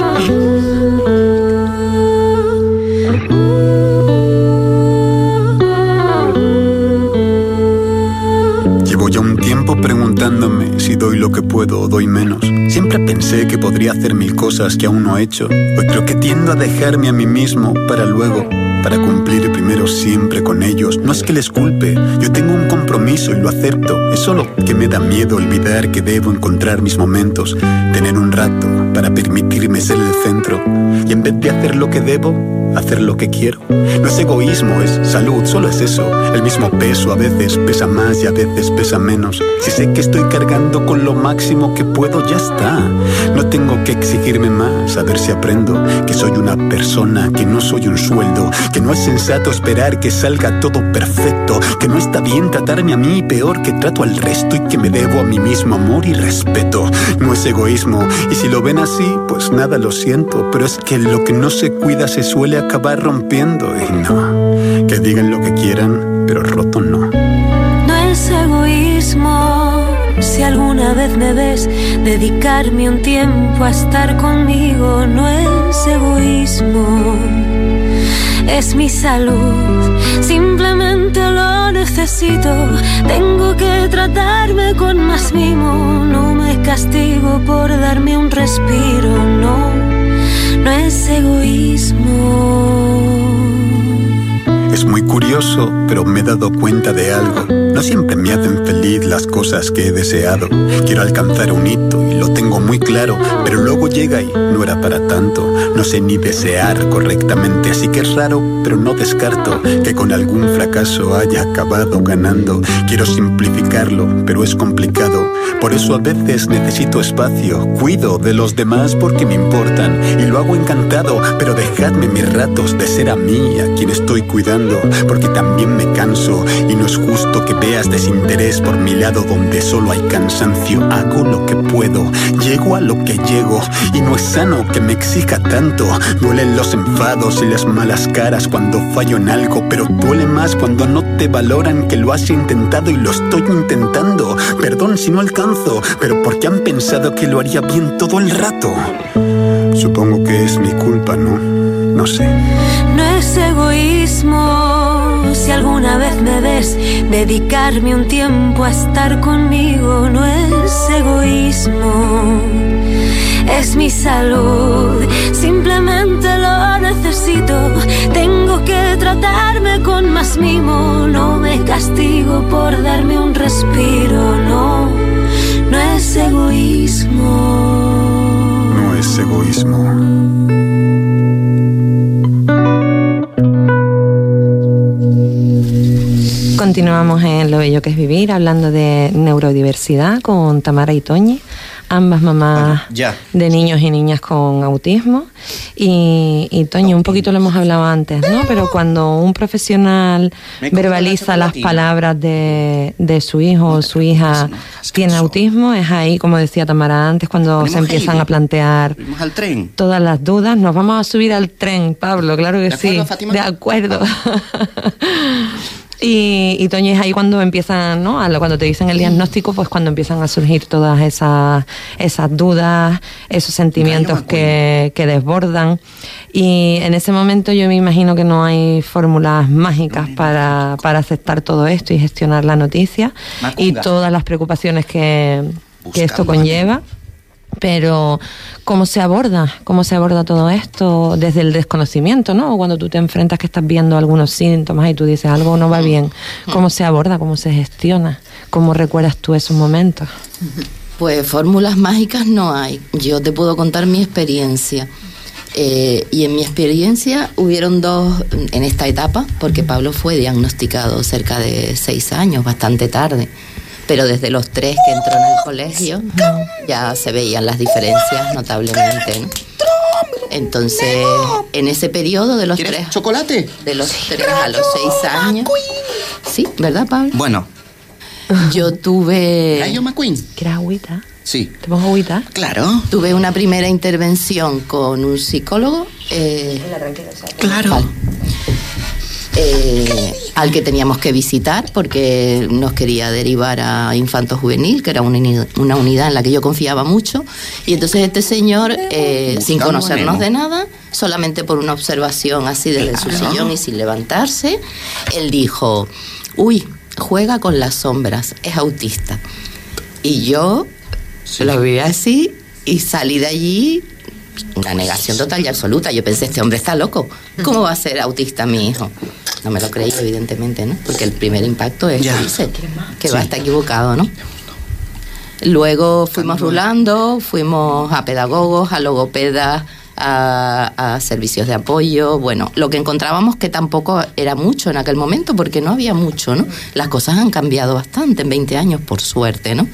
Llevo ya un tiempo preguntándome si doy lo que puedo o doy menos. Siempre pensé que podría hacer mil cosas que aún no he hecho. Hoy creo que tiendo a dejarme a mí mismo para luego, para cumplir primero siempre con ellos. No es que les culpe, yo tengo un compromiso y lo acepto. Es solo que me da miedo olvidar que debo encontrar mis momentos, tener un rato para permitirme ser el centro. Y en vez de hacer lo que debo, hacer lo que quiero. No es egoísmo, es salud, solo es eso. El mismo peso a veces pesa más y a veces pesa menos. Si sé que estoy cargando con lo máximo que puedo, ya está. No tengo que exigirme más, a ver si aprendo que soy una persona, que no soy un sueldo, que no es sensato esperar que salga todo perfecto, que no está bien tratarme a mí peor que trato al resto y que me debo a mí mismo amor y respeto. No es egoísmo, y si lo ven así, pues nada, lo siento, pero es que lo que no se cuida se suele acabar rompiendo. Y no, que digan lo que quieran, pero roto no. No es egoísmo si alguna vez me ves dedicarme un tiempo a estar conmigo. No es egoísmo, es mi salud, simplemente lo necesito. Tengo que tratarme con más mimo. No me castigo por darme un respiro. No, no es egoísmo. Es muy curioso, pero me he dado cuenta de algo. No siempre me hacen feliz las cosas que he deseado. Quiero alcanzar un hito y lo tengo muy claro, pero luego llega y no era para tanto. No sé ni desear correctamente, así que es raro, pero no descarto que con algún fracaso haya acabado ganando. Quiero simplificarlo, pero es complicado. Por eso a veces necesito espacio. Cuido de los demás porque me importan y lo hago encantado, pero dejadme mis ratos de ser a mí a quien estoy cuidando, porque también me canso y no es justo que veas desinterés por mi lado donde solo hay cansancio. Hago lo que puedo, llego a lo que llego y no es sano que me exija tanto. Duelen los enfados y las malas caras cuando fallo en algo, pero duele más cuando no te valoran que lo has intentado y lo estoy intentando. Perdón si no alcanzo, pero porque han pensado que lo haría bien todo el rato. Supongo que es mi culpa, ¿no? No sé. No es egoísmo si alguna vez me ves dedicarme un tiempo a estar conmigo. No es egoísmo, es mi salud, simplemente lo necesito. Tengo que tratarme con más mimo. No me castigo por darme un respiro. No, no es egoísmo. No es egoísmo. Continuamos en Lo Bello que es Vivir, hablando de neurodiversidad con Tamara y Toñi, ambas mamás bueno, de niños y niñas con autismo. Y, y Toñi, un poquito lo hemos hablado antes, ¿no? Pero cuando un profesional verbaliza las palabras de, de su hijo o su hija tiene autismo, es ahí, como decía Tamara antes, cuando se empiezan a plantear todas las dudas. Nos vamos a subir al tren, Pablo, claro que sí. De acuerdo. Y, y Toñi, es ahí cuando empiezan, ¿no? A lo- Cuando te dicen el diagnóstico, pues cuando empiezan a surgir todas esas, esas dudas, esos sentimientos que, que desbordan. Y en ese momento yo me imagino que no hay fórmulas mágicas para, para aceptar todo esto y gestionar la noticia y todas las preocupaciones que, que esto conlleva. Pero ¿cómo se aborda? ¿Cómo se aborda todo esto desde el desconocimiento, ¿no? O cuando tú te enfrentas que estás viendo algunos síntomas y tú dices algo no va bien. ¿Cómo se aborda? ¿Cómo se gestiona? ¿Cómo recuerdas tú esos momentos? Pues fórmulas mágicas no hay. Yo te puedo contar mi experiencia. Eh, y en mi experiencia hubieron dos en esta etapa, porque Pablo fue diagnosticado cerca de seis años, bastante tarde. Pero desde los tres que entró en el colegio ya se veían las diferencias notablemente, ¿no? Entonces, en ese periodo de los tres... chocolate? De los tres a los seis años... Sí, ¿verdad, Pablo? Bueno. Yo tuve... ¿Rayo McQueen? ¿Quieres agüita? Sí. ¿Te pongo agüita? Claro. Tuve una primera intervención con un psicólogo. Eh, claro. Vale. Eh, al que teníamos que visitar porque nos quería derivar a Infanto Juvenil, que era una, uni- una unidad en la que yo confiaba mucho, y entonces este señor, eh, sin conocernos de nada, solamente por una observación así desde su sillón y sin levantarse, él dijo: uy, juega con las sombras, es autista. Y yo lo vi así y salí de allí, una negación total y absoluta. Yo pensé, este hombre está loco, ¿cómo va a ser autista mi hijo? No me lo creí, evidentemente, ¿no? Porque el primer impacto es que dice que va a estar equivocado, ¿no? Luego fuimos rulando, fuimos a pedagogos, a logopedas, a, a servicios de apoyo. Bueno, lo que encontrábamos que tampoco era mucho en aquel momento, porque no había mucho, ¿no? Las cosas han cambiado bastante en veinte años, por suerte, ¿no?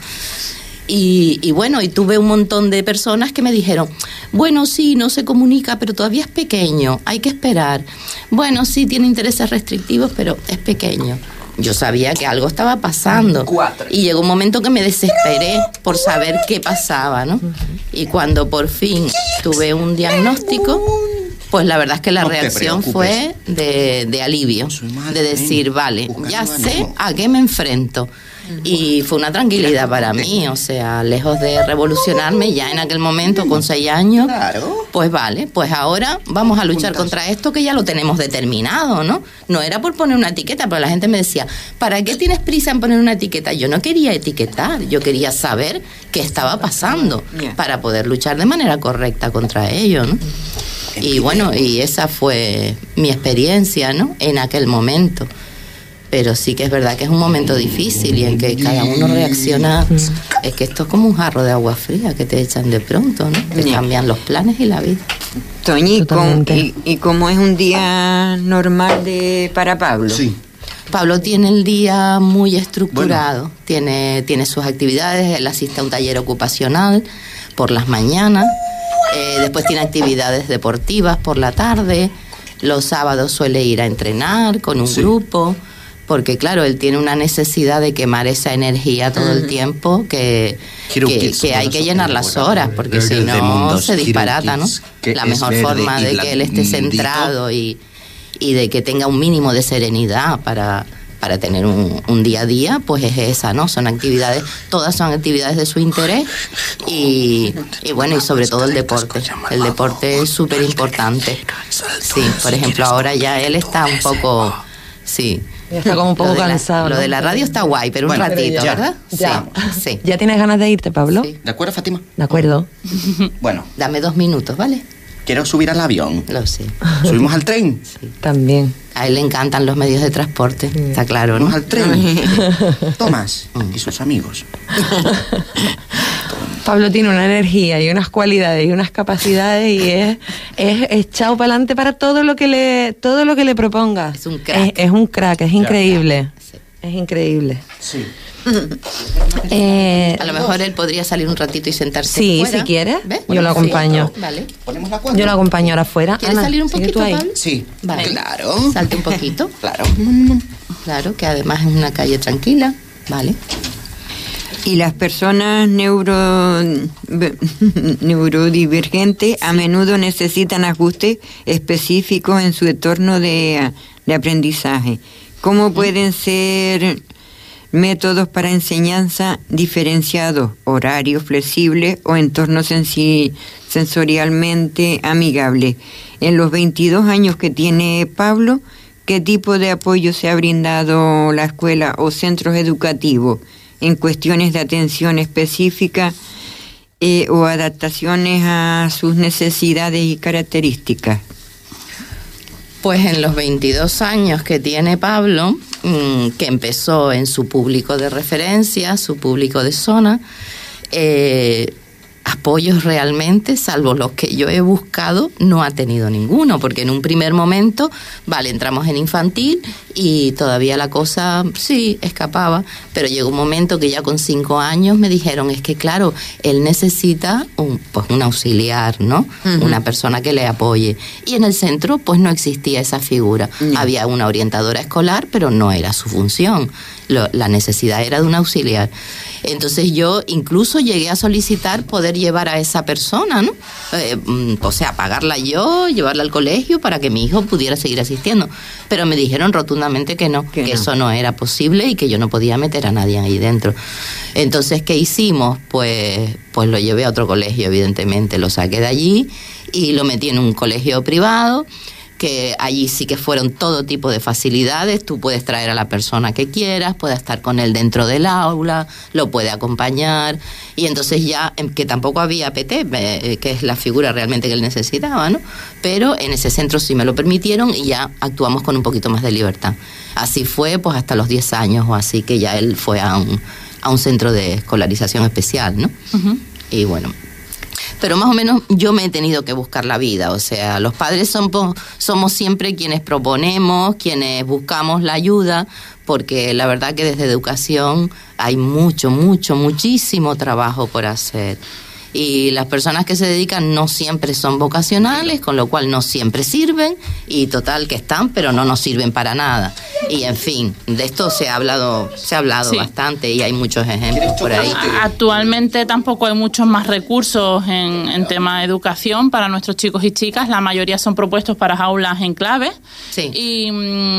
Y, y bueno, y tuve un montón de personas que me dijeron: bueno, sí, no se comunica, pero todavía es pequeño, hay que esperar. Bueno, sí, tiene intereses restrictivos, pero es pequeño. Yo sabía que algo estaba pasando. Y llegó un momento que me desesperé por saber qué pasaba, ¿no? Y cuando por fin tuve un diagnóstico, pues la verdad es que la No te reacción preocupes. fue de, de alivio, de decir, vale, ya sé a qué me enfrento. Y fue una tranquilidad para mí, o sea, lejos de revolucionarme ya en aquel momento con seis años, pues vale, pues ahora vamos a luchar contra esto que ya lo tenemos determinado, ¿no? No era por poner una etiqueta, pero la gente me decía, ¿para qué tienes prisa en poner una etiqueta? Yo no quería etiquetar, yo quería saber qué estaba pasando para poder luchar de manera correcta contra ello, ¿no? Y bueno, y esa fue mi experiencia, ¿no? En aquel momento. Pero sí que es verdad que es un momento difícil y en que cada uno reacciona. Es que esto es como un jarro de agua fría que te echan de pronto, ¿no? Te cambian los planes y la vida. Toñi, ¿cómo- y, ¿y cómo es un día normal de para Pablo? Sí. Pablo tiene el día muy estructurado, tiene, tiene sus actividades, él asiste a un taller ocupacional por las mañanas, eh, después tiene actividades deportivas por la tarde, los sábados suele ir a entrenar con un grupo, porque claro, él tiene una necesidad de quemar esa energía todo el tiempo que, que, que hay que llenar las horas, porque si no se disparata, ¿no? La mejor forma de que él esté centrado y, y de que tenga un mínimo de serenidad para, para tener un, un día a día, pues es esa, ¿no? Son actividades, todas son actividades de su interés y, y bueno, y sobre todo el deporte. El deporte es súper importante. Sí, por ejemplo, ahora ya él está un poco, sí. Ya está como un poco Lo de la- cansado, Lo ¿no? de la radio está guay, pero Bueno, un ratito, pero ya, ¿verdad? ya. Sí, sí. ¿Ya tienes ganas de irte, Pablo? ¿De acuerdo, Fátima? De acuerdo. Bueno. Dame dos minutos, ¿vale? Quiero subir al avión. Lo sé. ¿Subimos al tren? También. A él le encantan los medios de transporte, está claro, ¿no? Vamos al tren. Tomás y sus amigos. Pablo tiene una energía y unas cualidades y unas capacidades y es, es echado para adelante para todo lo que le todo lo que le proponga. Es un crack. Es, es un crack, es increíble. Es increíble. Sí. Eh, A lo mejor él podría salir un ratito y sentarse Sí, fuera. si quiere, ¿Ves? yo lo acompaño. Sí, vale. Yo lo acompaño ahora afuera. ¿Quieres Ana, salir un sigue poquito, tú ahí. Pablo? Sí. Vale. Claro. Salte un poquito. Claro. Claro, que además es una calle tranquila. Vale. Y las personas neuro, neurodivergentes a menudo necesitan ajustes específicos en su entorno de, de aprendizaje. ¿Cómo pueden ser métodos para enseñanza diferenciados, horarios flexibles o entornos sensi- sensorialmente amigables? En los veintidós años que tiene Pablo, ¿qué tipo de apoyo se ha brindado la escuela o centros educativos en cuestiones de atención específica eh, o adaptaciones a sus necesidades y características? Pues en los veintidós años que tiene Pablo, mmm, que empezó en su público de referencia, su público de zona, eh, apoyos realmente, salvo los que yo he buscado, no ha tenido ninguno, porque en un primer momento, vale, entramos en infantil y todavía la cosa, sí, escapaba, pero llegó un momento que ya con cinco años me dijeron, es que claro, él necesita un, pues un auxiliar, ¿no? Uh-huh. Una persona que le apoye. Y en el centro, pues no existía esa figura. Uh-huh. Había una orientadora escolar, pero no era su función. Lo, la necesidad era de un auxiliar. Entonces yo incluso llegué a solicitar poder llevar a esa persona, ¿no? Eh, o sea, pagarla yo, llevarla al colegio para que mi hijo pudiera seguir asistiendo. Pero me dijeron rotundamente que no, que, que no. Eso no era posible y que yo no podía meter a nadie ahí dentro. Entonces, ¿qué hicimos? Pues, pues lo llevé a otro colegio, evidentemente. Lo saqué de allí y lo metí en un colegio privado, que allí sí que fueron todo tipo de facilidades. Tú puedes traer a la persona que quieras, puedes estar con él dentro del aula, lo puede acompañar, y entonces ya, que tampoco había P T, que es la figura realmente que él necesitaba, ¿no? Pero en ese centro sí me lo permitieron y ya actuamos con un poquito más de libertad. Así fue pues hasta los diez años o así, que ya él fue a un, a un centro de escolarización especial, ¿no? Uh-huh. Y bueno, pero más o menos yo me he tenido que buscar la vida, o sea, los padres somos, somos siempre quienes proponemos, quienes buscamos la ayuda, porque la verdad que desde educación hay mucho, mucho, muchísimo trabajo por hacer. Y las personas que se dedican no siempre son vocacionales, con lo cual no siempre sirven, y total que están, pero no nos sirven para nada. Y en fin, de esto se ha hablado, se ha hablado sí. bastante, y hay muchos ejemplos por ahí. Actualmente tampoco hay muchos más recursos en, en tema de educación para nuestros chicos y chicas. La mayoría son propuestos para aulas en clave, sí. y,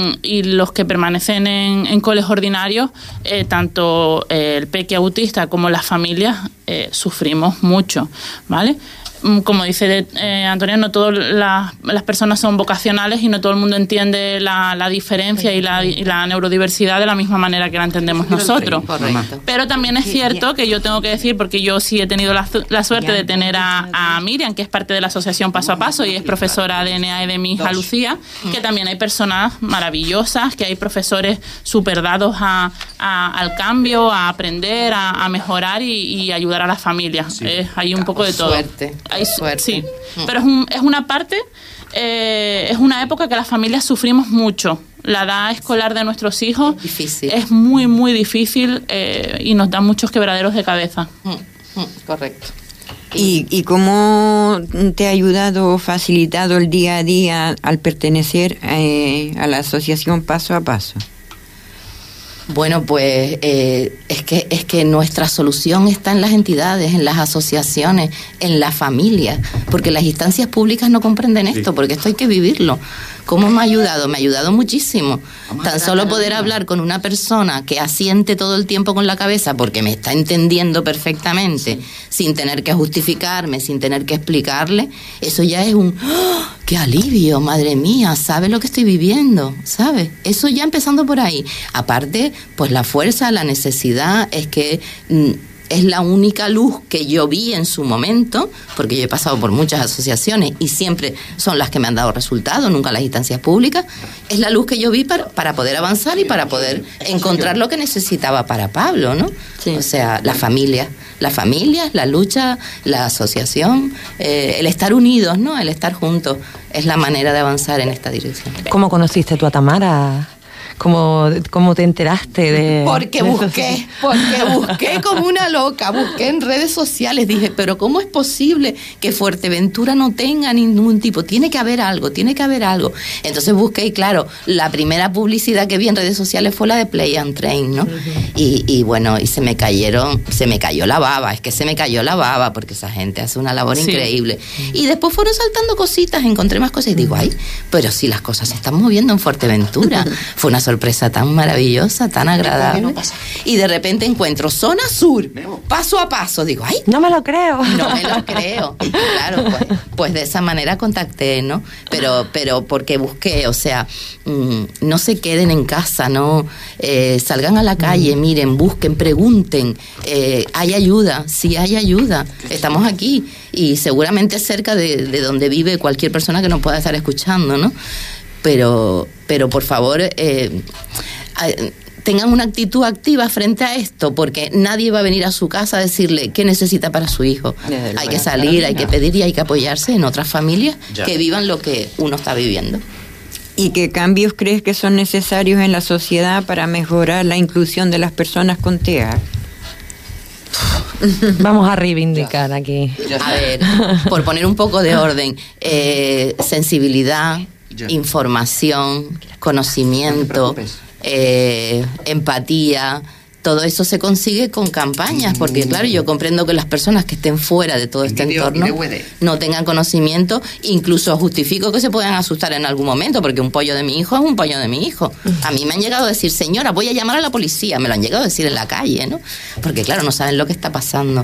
y los que permanecen en, en colegios ordinarios, eh, tanto eh, el peque autista como las familias, eh, sufrimos mucho, ¿vale? Como dice eh, Antonia, no todas la, las personas son vocacionales y no todo el mundo entiende la, la diferencia y la, y la neurodiversidad de la misma manera que la entendemos nosotros. Correcto. Pero también es cierto que yo tengo que decir, porque yo sí he tenido la, la suerte de tener a, a Miriam, que es parte de la asociación Paso a Paso y es profesora de N A E de mi hija Lucía, que también hay personas maravillosas, que hay profesores súper dados a, a, al cambio, a aprender, a, a mejorar y, y ayudar a las familias. Sí. Eh, hay un poco de todo. Suerte. Hay, sí, pero es, un, es una parte, eh, es una época que las familias sufrimos mucho. La edad escolar de nuestros hijos difícil. Es muy, muy difícil eh, y nos da muchos quebraderos de cabeza. Mm, mm, correcto. ¿Y, ¿Y cómo te ha ayudado o facilitado el día a día al pertenecer eh, a la asociación Paso a Paso? Bueno, pues eh, es que es que nuestra solución está en las entidades, en las asociaciones, en la familia, porque las instancias públicas no comprenden esto, porque esto hay que vivirlo. ¿Cómo me ha ayudado? Me ha ayudado muchísimo. Tan solo poder hablar con una persona que asiente todo el tiempo con la cabeza porque me está entendiendo perfectamente, sí. sin tener que justificarme, sin tener que explicarle, eso ya es un ¡oh, qué alivio, madre mía! ¿Sabe lo que estoy viviendo? ¿Sabe? Eso ya empezando por ahí. Aparte, pues la fuerza, la necesidad es que mm, es la única luz que yo vi en su momento, porque yo he pasado por muchas asociaciones y siempre son las que me han dado resultados, nunca las instancias públicas. Es la luz que yo vi para, para poder avanzar y para poder encontrar lo que necesitaba para Pablo, ¿no? Sí. O sea, la familia, la familia, la lucha, la asociación, eh, el estar unidos, ¿no? El estar juntos es la manera de avanzar en esta dirección. ¿Cómo conociste tú a Tamara? ¿Cómo, cómo te enteraste de...? Porque busqué, porque busqué como una loca, busqué en redes sociales, dije, pero ¿cómo es posible que Fuerteventura no tenga ningún tipo? Tiene que haber algo, tiene que haber algo. Entonces busqué y claro, la primera publicidad que vi en redes sociales fue la de Play and Train, ¿no? Uh-huh. Y, y bueno, y se me cayeron, se me cayó la baba, es que se me cayó la baba, porque esa gente hace una labor sí. increíble. Y después fueron saltando cositas, encontré más cosas y digo, ay, pero si las cosas se están moviendo en Fuerteventura. Fue una sorpresa tan maravillosa, tan agradable. Y de repente encuentro zona sur, paso a paso. Digo, ¡ay! No me lo creo. No me lo creo. Claro, pues, pues de esa manera contacté, ¿no? Pero, pero porque busqué, o sea, mmm, no se queden en casa, ¿no? Eh, salgan a la calle, mm. miren, busquen, pregunten. Eh, hay ayuda, sí hay ayuda. Estamos aquí y seguramente cerca de, de donde vive cualquier persona que nos pueda estar escuchando, ¿no? Pero, pero por favor, eh, tengan una actitud activa frente a esto, porque nadie va a venir a su casa a decirle qué necesita para su hijo. Hay que salir, hay que pedir y hay que apoyarse en otras familias ya. que vivan lo que uno está viviendo. ¿Y qué cambios crees que son necesarios en la sociedad para mejorar la inclusión de las personas con T E A? Vamos a reivindicar aquí. A ver, por poner un poco de orden, eh, sensibilidad, información, conocimiento, eh, empatía. Todo eso se consigue con campañas, porque claro, yo comprendo que las personas que estén fuera de todo este entorno no tengan conocimiento, incluso justifico que se puedan asustar en algún momento, porque un pollo de mi hijo es un pollo de mi hijo. A mí me han llegado a decir, señora, voy a llamar a la policía, me lo han llegado a decir en la calle, ¿no? Porque claro, no saben lo que está pasando.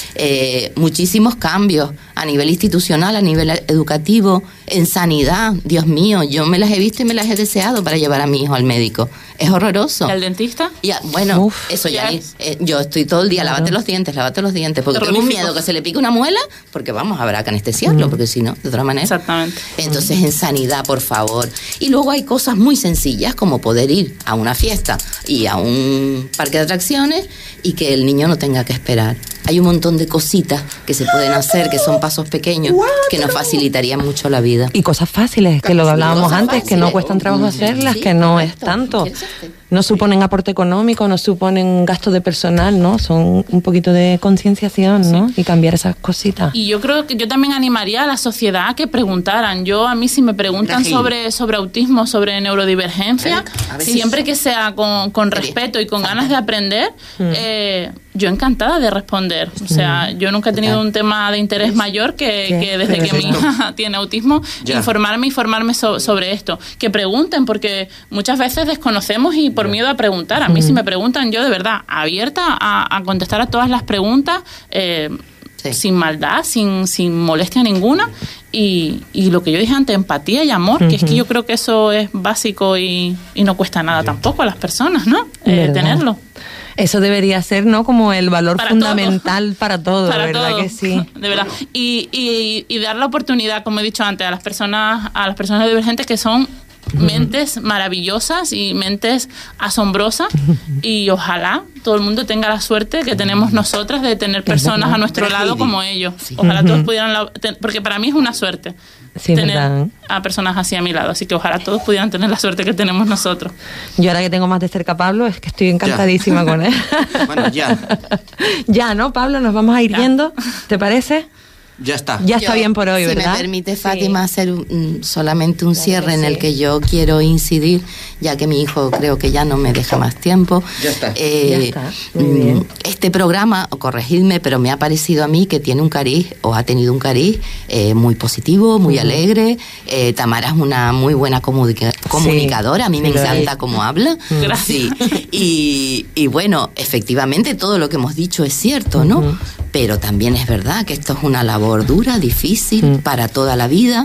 Eh, muchísimos cambios a nivel institucional, a nivel educativo, en sanidad, Dios mío, yo me las he visto y me las he deseado para llevar a mi hijo al médico. Es horroroso. ¿Y al dentista? Ya, bueno, Uf, eso ya, ya eh, yo estoy todo el día, claro. lávate los dientes, lávate los dientes, porque tengo un miedo que se le pique una muela, porque vamos, habrá que anestesiarlo, mm. porque si no, de otra manera. Exactamente. Entonces, en sanidad, por favor. Y luego hay cosas muy sencillas, como poder ir a una fiesta y a un parque de atracciones y que el niño no tenga que esperar. Hay un montón de cositas que se pueden hacer, que son pasos pequeños, que nos facilitarían mucho la vida. Y cosas fáciles, que lo hablábamos antes, fáciles, que no cuestan trabajo hacerlas, sí, que no correcto. Es tanto. No suponen aporte económico, no suponen gasto de personal, ¿no? Son un poquito de concienciación, ¿no? Sí. Y cambiar esas cositas. Y yo creo que yo también animaría a la sociedad a que preguntaran. Yo, a mí, si me preguntan sobre, sobre autismo, sobre neurodivergencia, siempre que sea con, con respeto y con ganas de aprender, mm. eh, yo encantada de responder. O sea, yo nunca he tenido un tema de interés mayor que, que desde que mi hija tiene autismo, ya. informarme y formarme so, sobre esto. Que pregunten, porque muchas veces desconocemos y por miedo a preguntar. A mí, mm. si me preguntan, yo de verdad, abierta a, a contestar a todas las preguntas, eh, sí. sin maldad, sin, sin molestia ninguna. Y, y lo que yo dije antes, empatía y amor, uh-huh. que es que yo creo que eso es básico y, y no cuesta nada tampoco a las personas, ¿no? Eh, tenerlo. Eso debería ser, ¿no? Como el valor para fundamental todo. para todo, para ¿verdad todo. Que sí? De verdad. Y, y, y dar la oportunidad, como he dicho antes, a las personas, a las personas divergentes que son mentes maravillosas y mentes asombrosas, y ojalá todo el mundo tenga la suerte que tenemos nosotras de tener personas a nuestro lado como ellos. Sí. Ojalá todos pudieran, la, porque para mí es una suerte sí, tener verdad. a personas así a mi lado, así que ojalá todos pudieran tener la suerte que tenemos nosotros. Yo ahora que tengo más de cerca a Pablo, es que estoy encantadísima ya. con él. Bueno, ya. Ya, ¿no, Pablo? Nos vamos a ir ya. yendo, ¿te parece? Ya está. Ya está yo, bien por hoy, si ¿verdad? Si me permite, Fátima, sí. hacer un, solamente un cierre sí. en el que yo quiero incidir, ya que mi hijo creo que ya no me deja más tiempo. Ya está. Eh, ya está. Muy bien. Este programa, o corregidme, pero me ha parecido a mí que tiene un cariz, o ha tenido un cariz eh, muy positivo, muy uh-huh. alegre. Eh, Tamara es una muy buena comunica- comunicadora, a mí sí, me encanta cómo habla. Gracias. Sí. Y, y bueno, efectivamente todo lo que hemos dicho es cierto, ¿no? Uh-huh. Pero también es verdad que esto es una labor dura, difícil, mm. para toda la vida.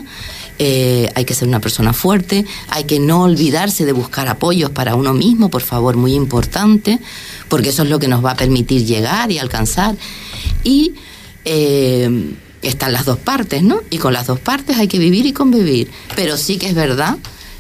Eh, hay que ser una persona fuerte, hay que no olvidarse de buscar apoyos para uno mismo, por favor, muy importante, porque eso es lo que nos va a permitir llegar y alcanzar. Y eh, están las dos partes, ¿no? Y con las dos partes hay que vivir y convivir. Pero sí que es verdad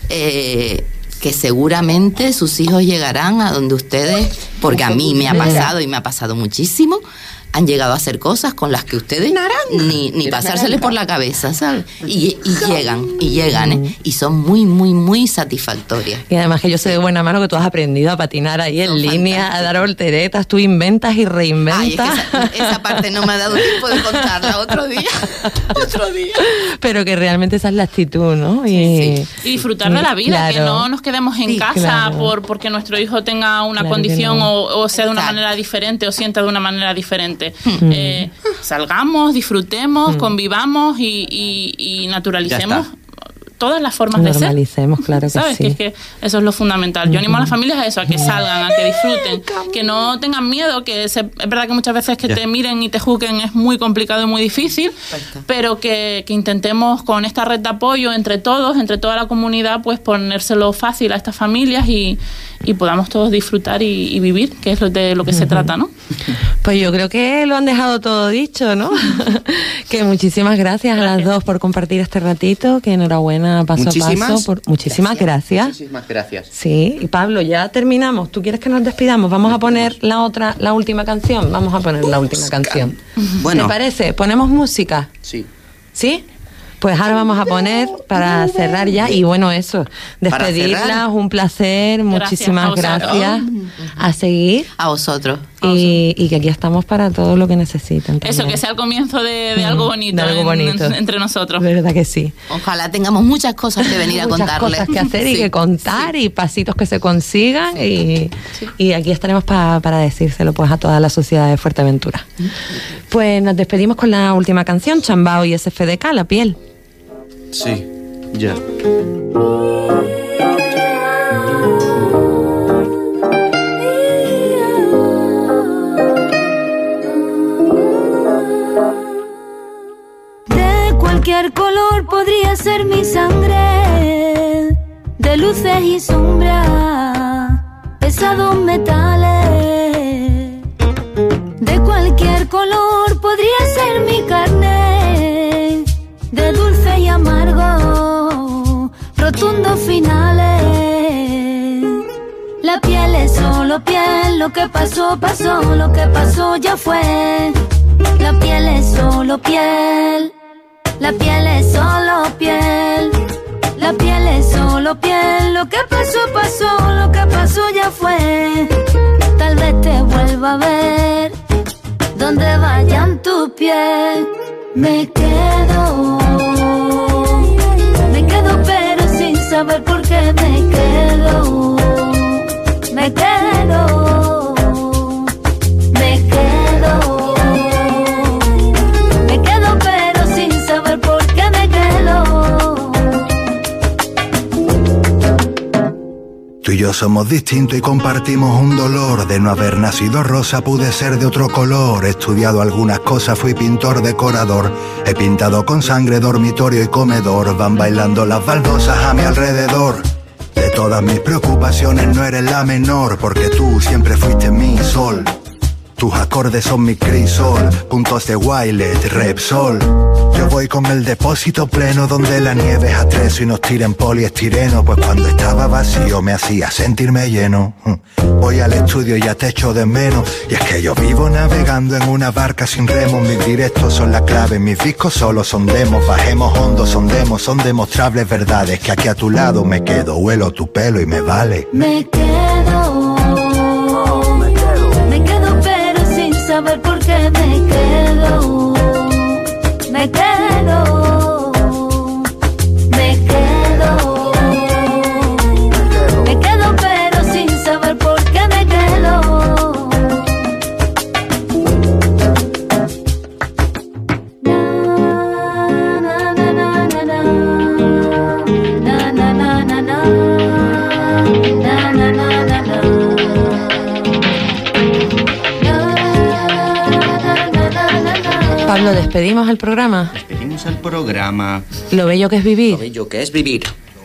eh, que seguramente sus hijos llegarán a donde ustedes, porque a mí me ha pasado y me ha pasado muchísimo, han llegado a hacer cosas con las que ustedes naranja. ni, ni pasárseles por la cabeza, ¿sabes? Y, y llegan, y llegan, ¿eh? Y son muy, muy, muy satisfactorias. Y además que yo sé de buena mano que tú has aprendido a patinar ahí en son línea, a dar volteretas, tú inventas y reinventas. Ay, es que esa, esa parte no me ha dado tiempo de contarla, otro día, otro día. Pero que realmente esa es la actitud, ¿no? Y, sí, sí. y disfrutar de la vida, claro. que no nos quedemos en sí, casa claro. por porque nuestro hijo tenga una claro condición no. o, o sea de una Exacto. manera diferente o sienta de una manera diferente. Mm. Eh, salgamos, disfrutemos, mm. convivamos y, y, y naturalicemos todas las formas de ser. Normalicemos, claro que ¿Sabes? sí. Que es que eso es lo fundamental. Yo animo a las familias a eso, a que salgan, a que disfruten, que no tengan miedo, que se, es verdad que muchas veces que Ya. te miren y te juzguen es muy complicado y muy difícil, pero que, que intentemos con esta red de apoyo entre todos, entre toda la comunidad, pues ponérselo fácil a estas familias y, y podamos todos disfrutar y, y vivir, que es lo de lo que se trata, ¿no? Pues yo creo que lo han dejado todo dicho, ¿no? Que muchísimas gracias, gracias a las dos por compartir este ratito, que enhorabuena paso Muchísimas a paso. Por, muchísimas gracias. Muchísimas gracias. Sí, y Pablo, ya terminamos. ¿Tú quieres que nos despidamos? Vamos a poner la otra, la última canción. Vamos a poner la última canción. Bueno. ¿Te parece? ¿Ponemos música? Sí. ¿Sí? Pues ahora vamos a poner para cerrar ya y bueno, eso, despedirlas, un placer, muchísimas gracias, a seguir. A vosotros. Y, y que aquí estamos para todo lo que necesiten. Eso, también. que sea el comienzo de, de algo bonito, De algo en- bonito. en- entre nosotros. Verdad que sí. Ojalá tengamos muchas cosas que venir a Muchas contarles. cosas que hacer y Sí. que contar y pasitos que se consigan y, y aquí estaremos pa- para decírselo pues a toda la sociedad de Fuerteventura. Pues nos despedimos con la última canción, Chambao y S F D K, La Piel. Sí, ya. De cualquier color podría ser mi sangre, de luces y sombras, pesados metales. De cualquier color podría ser mi carne, de dulce y amargo, rotundos finales. La piel es solo piel, lo que pasó, pasó, lo que pasó ya fue. La piel es solo piel, la piel es solo piel, la piel es solo piel, lo que pasó, pasó, lo que pasó ya fue. Tal vez te vuelva a ver, donde vayan tu piel. Me quedo, me quedo pero sin saber por qué me quedo. Me quedo, me quedo, me quedo pero sin saber por qué me quedo. Tú y yo somos distintos y compartimos un dolor. De no haber nacido rosa pude ser de otro color. He estudiado algunas cosas, fui pintor decorador. He pintado con sangre dormitorio y comedor. Van bailando las baldosas a mi alrededor. De todas mis preocupaciones no eres la menor, porque tú siempre fuiste mi sol. Tus acordes son mi crisol, puntos de Wilet, Repsol. Yo voy con el depósito pleno donde la nieve es atrezo y nos tiren poliestireno, pues cuando estaba vacío me hacía sentirme lleno. Voy al estudio y ya te echo de menos, y es que yo vivo navegando en una barca sin remos. Mis directos son la clave, mis discos solo son demos. Bajemos hondo, son demos, son demostrables verdades, que aquí a tu lado me quedo, huelo tu pelo y me vale. Me quedo, me quedo pero sin saber por qué me quedo. Me quedo, me quedo, me quedo pero sin saber por qué me quedo. Na, na, na, na, na, na. Na, na, na, na, na. Na, na, na, na, na. Pablo, despedimos el programa. Despedimos el programa. Lo bello que es vivir. Lo bello que es vivir.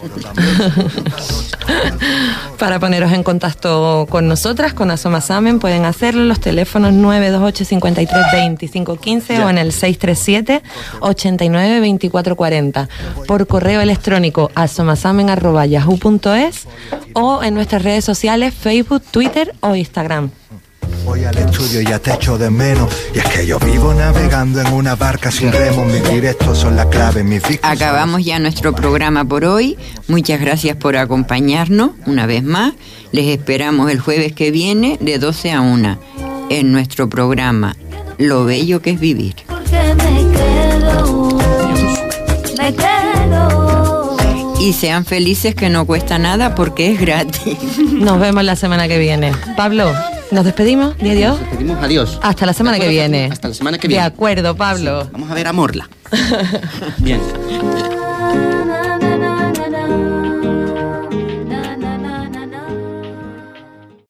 Para poneros en contacto con nosotras, con Asomasamen, pueden hacerlo en los teléfonos nueve dos ocho, cinco tres, dos cinco uno cinco Ya. o en el seis tres siete, ocho nueve, dos cuatro cuatro cero. Por correo electrónico asomasamen arroba yahoo punto es o en nuestras redes sociales Facebook, Twitter o Instagram. Voy al estudio y ya te echo de menos, y es que yo vivo navegando en una barca sin remos. Mis directos son la clave, mis discos. Acabamos ya nuestro programa por hoy. Muchas gracias por acompañarnos una vez más. Les esperamos el jueves que viene de doce a una en nuestro programa Lo bello que es vivir. Porque me quedo, me quedo. Y sean felices, que no cuesta nada porque es gratis. Nos vemos la semana que viene. Pablo, ¿nos despedimos? ¿De adiós? Nos despedimos, adiós. Hasta la semana De que acuerdo, viene. Hasta la semana que De viene. acuerdo, Pablo. Vamos a ver a Morla. Bien. Na,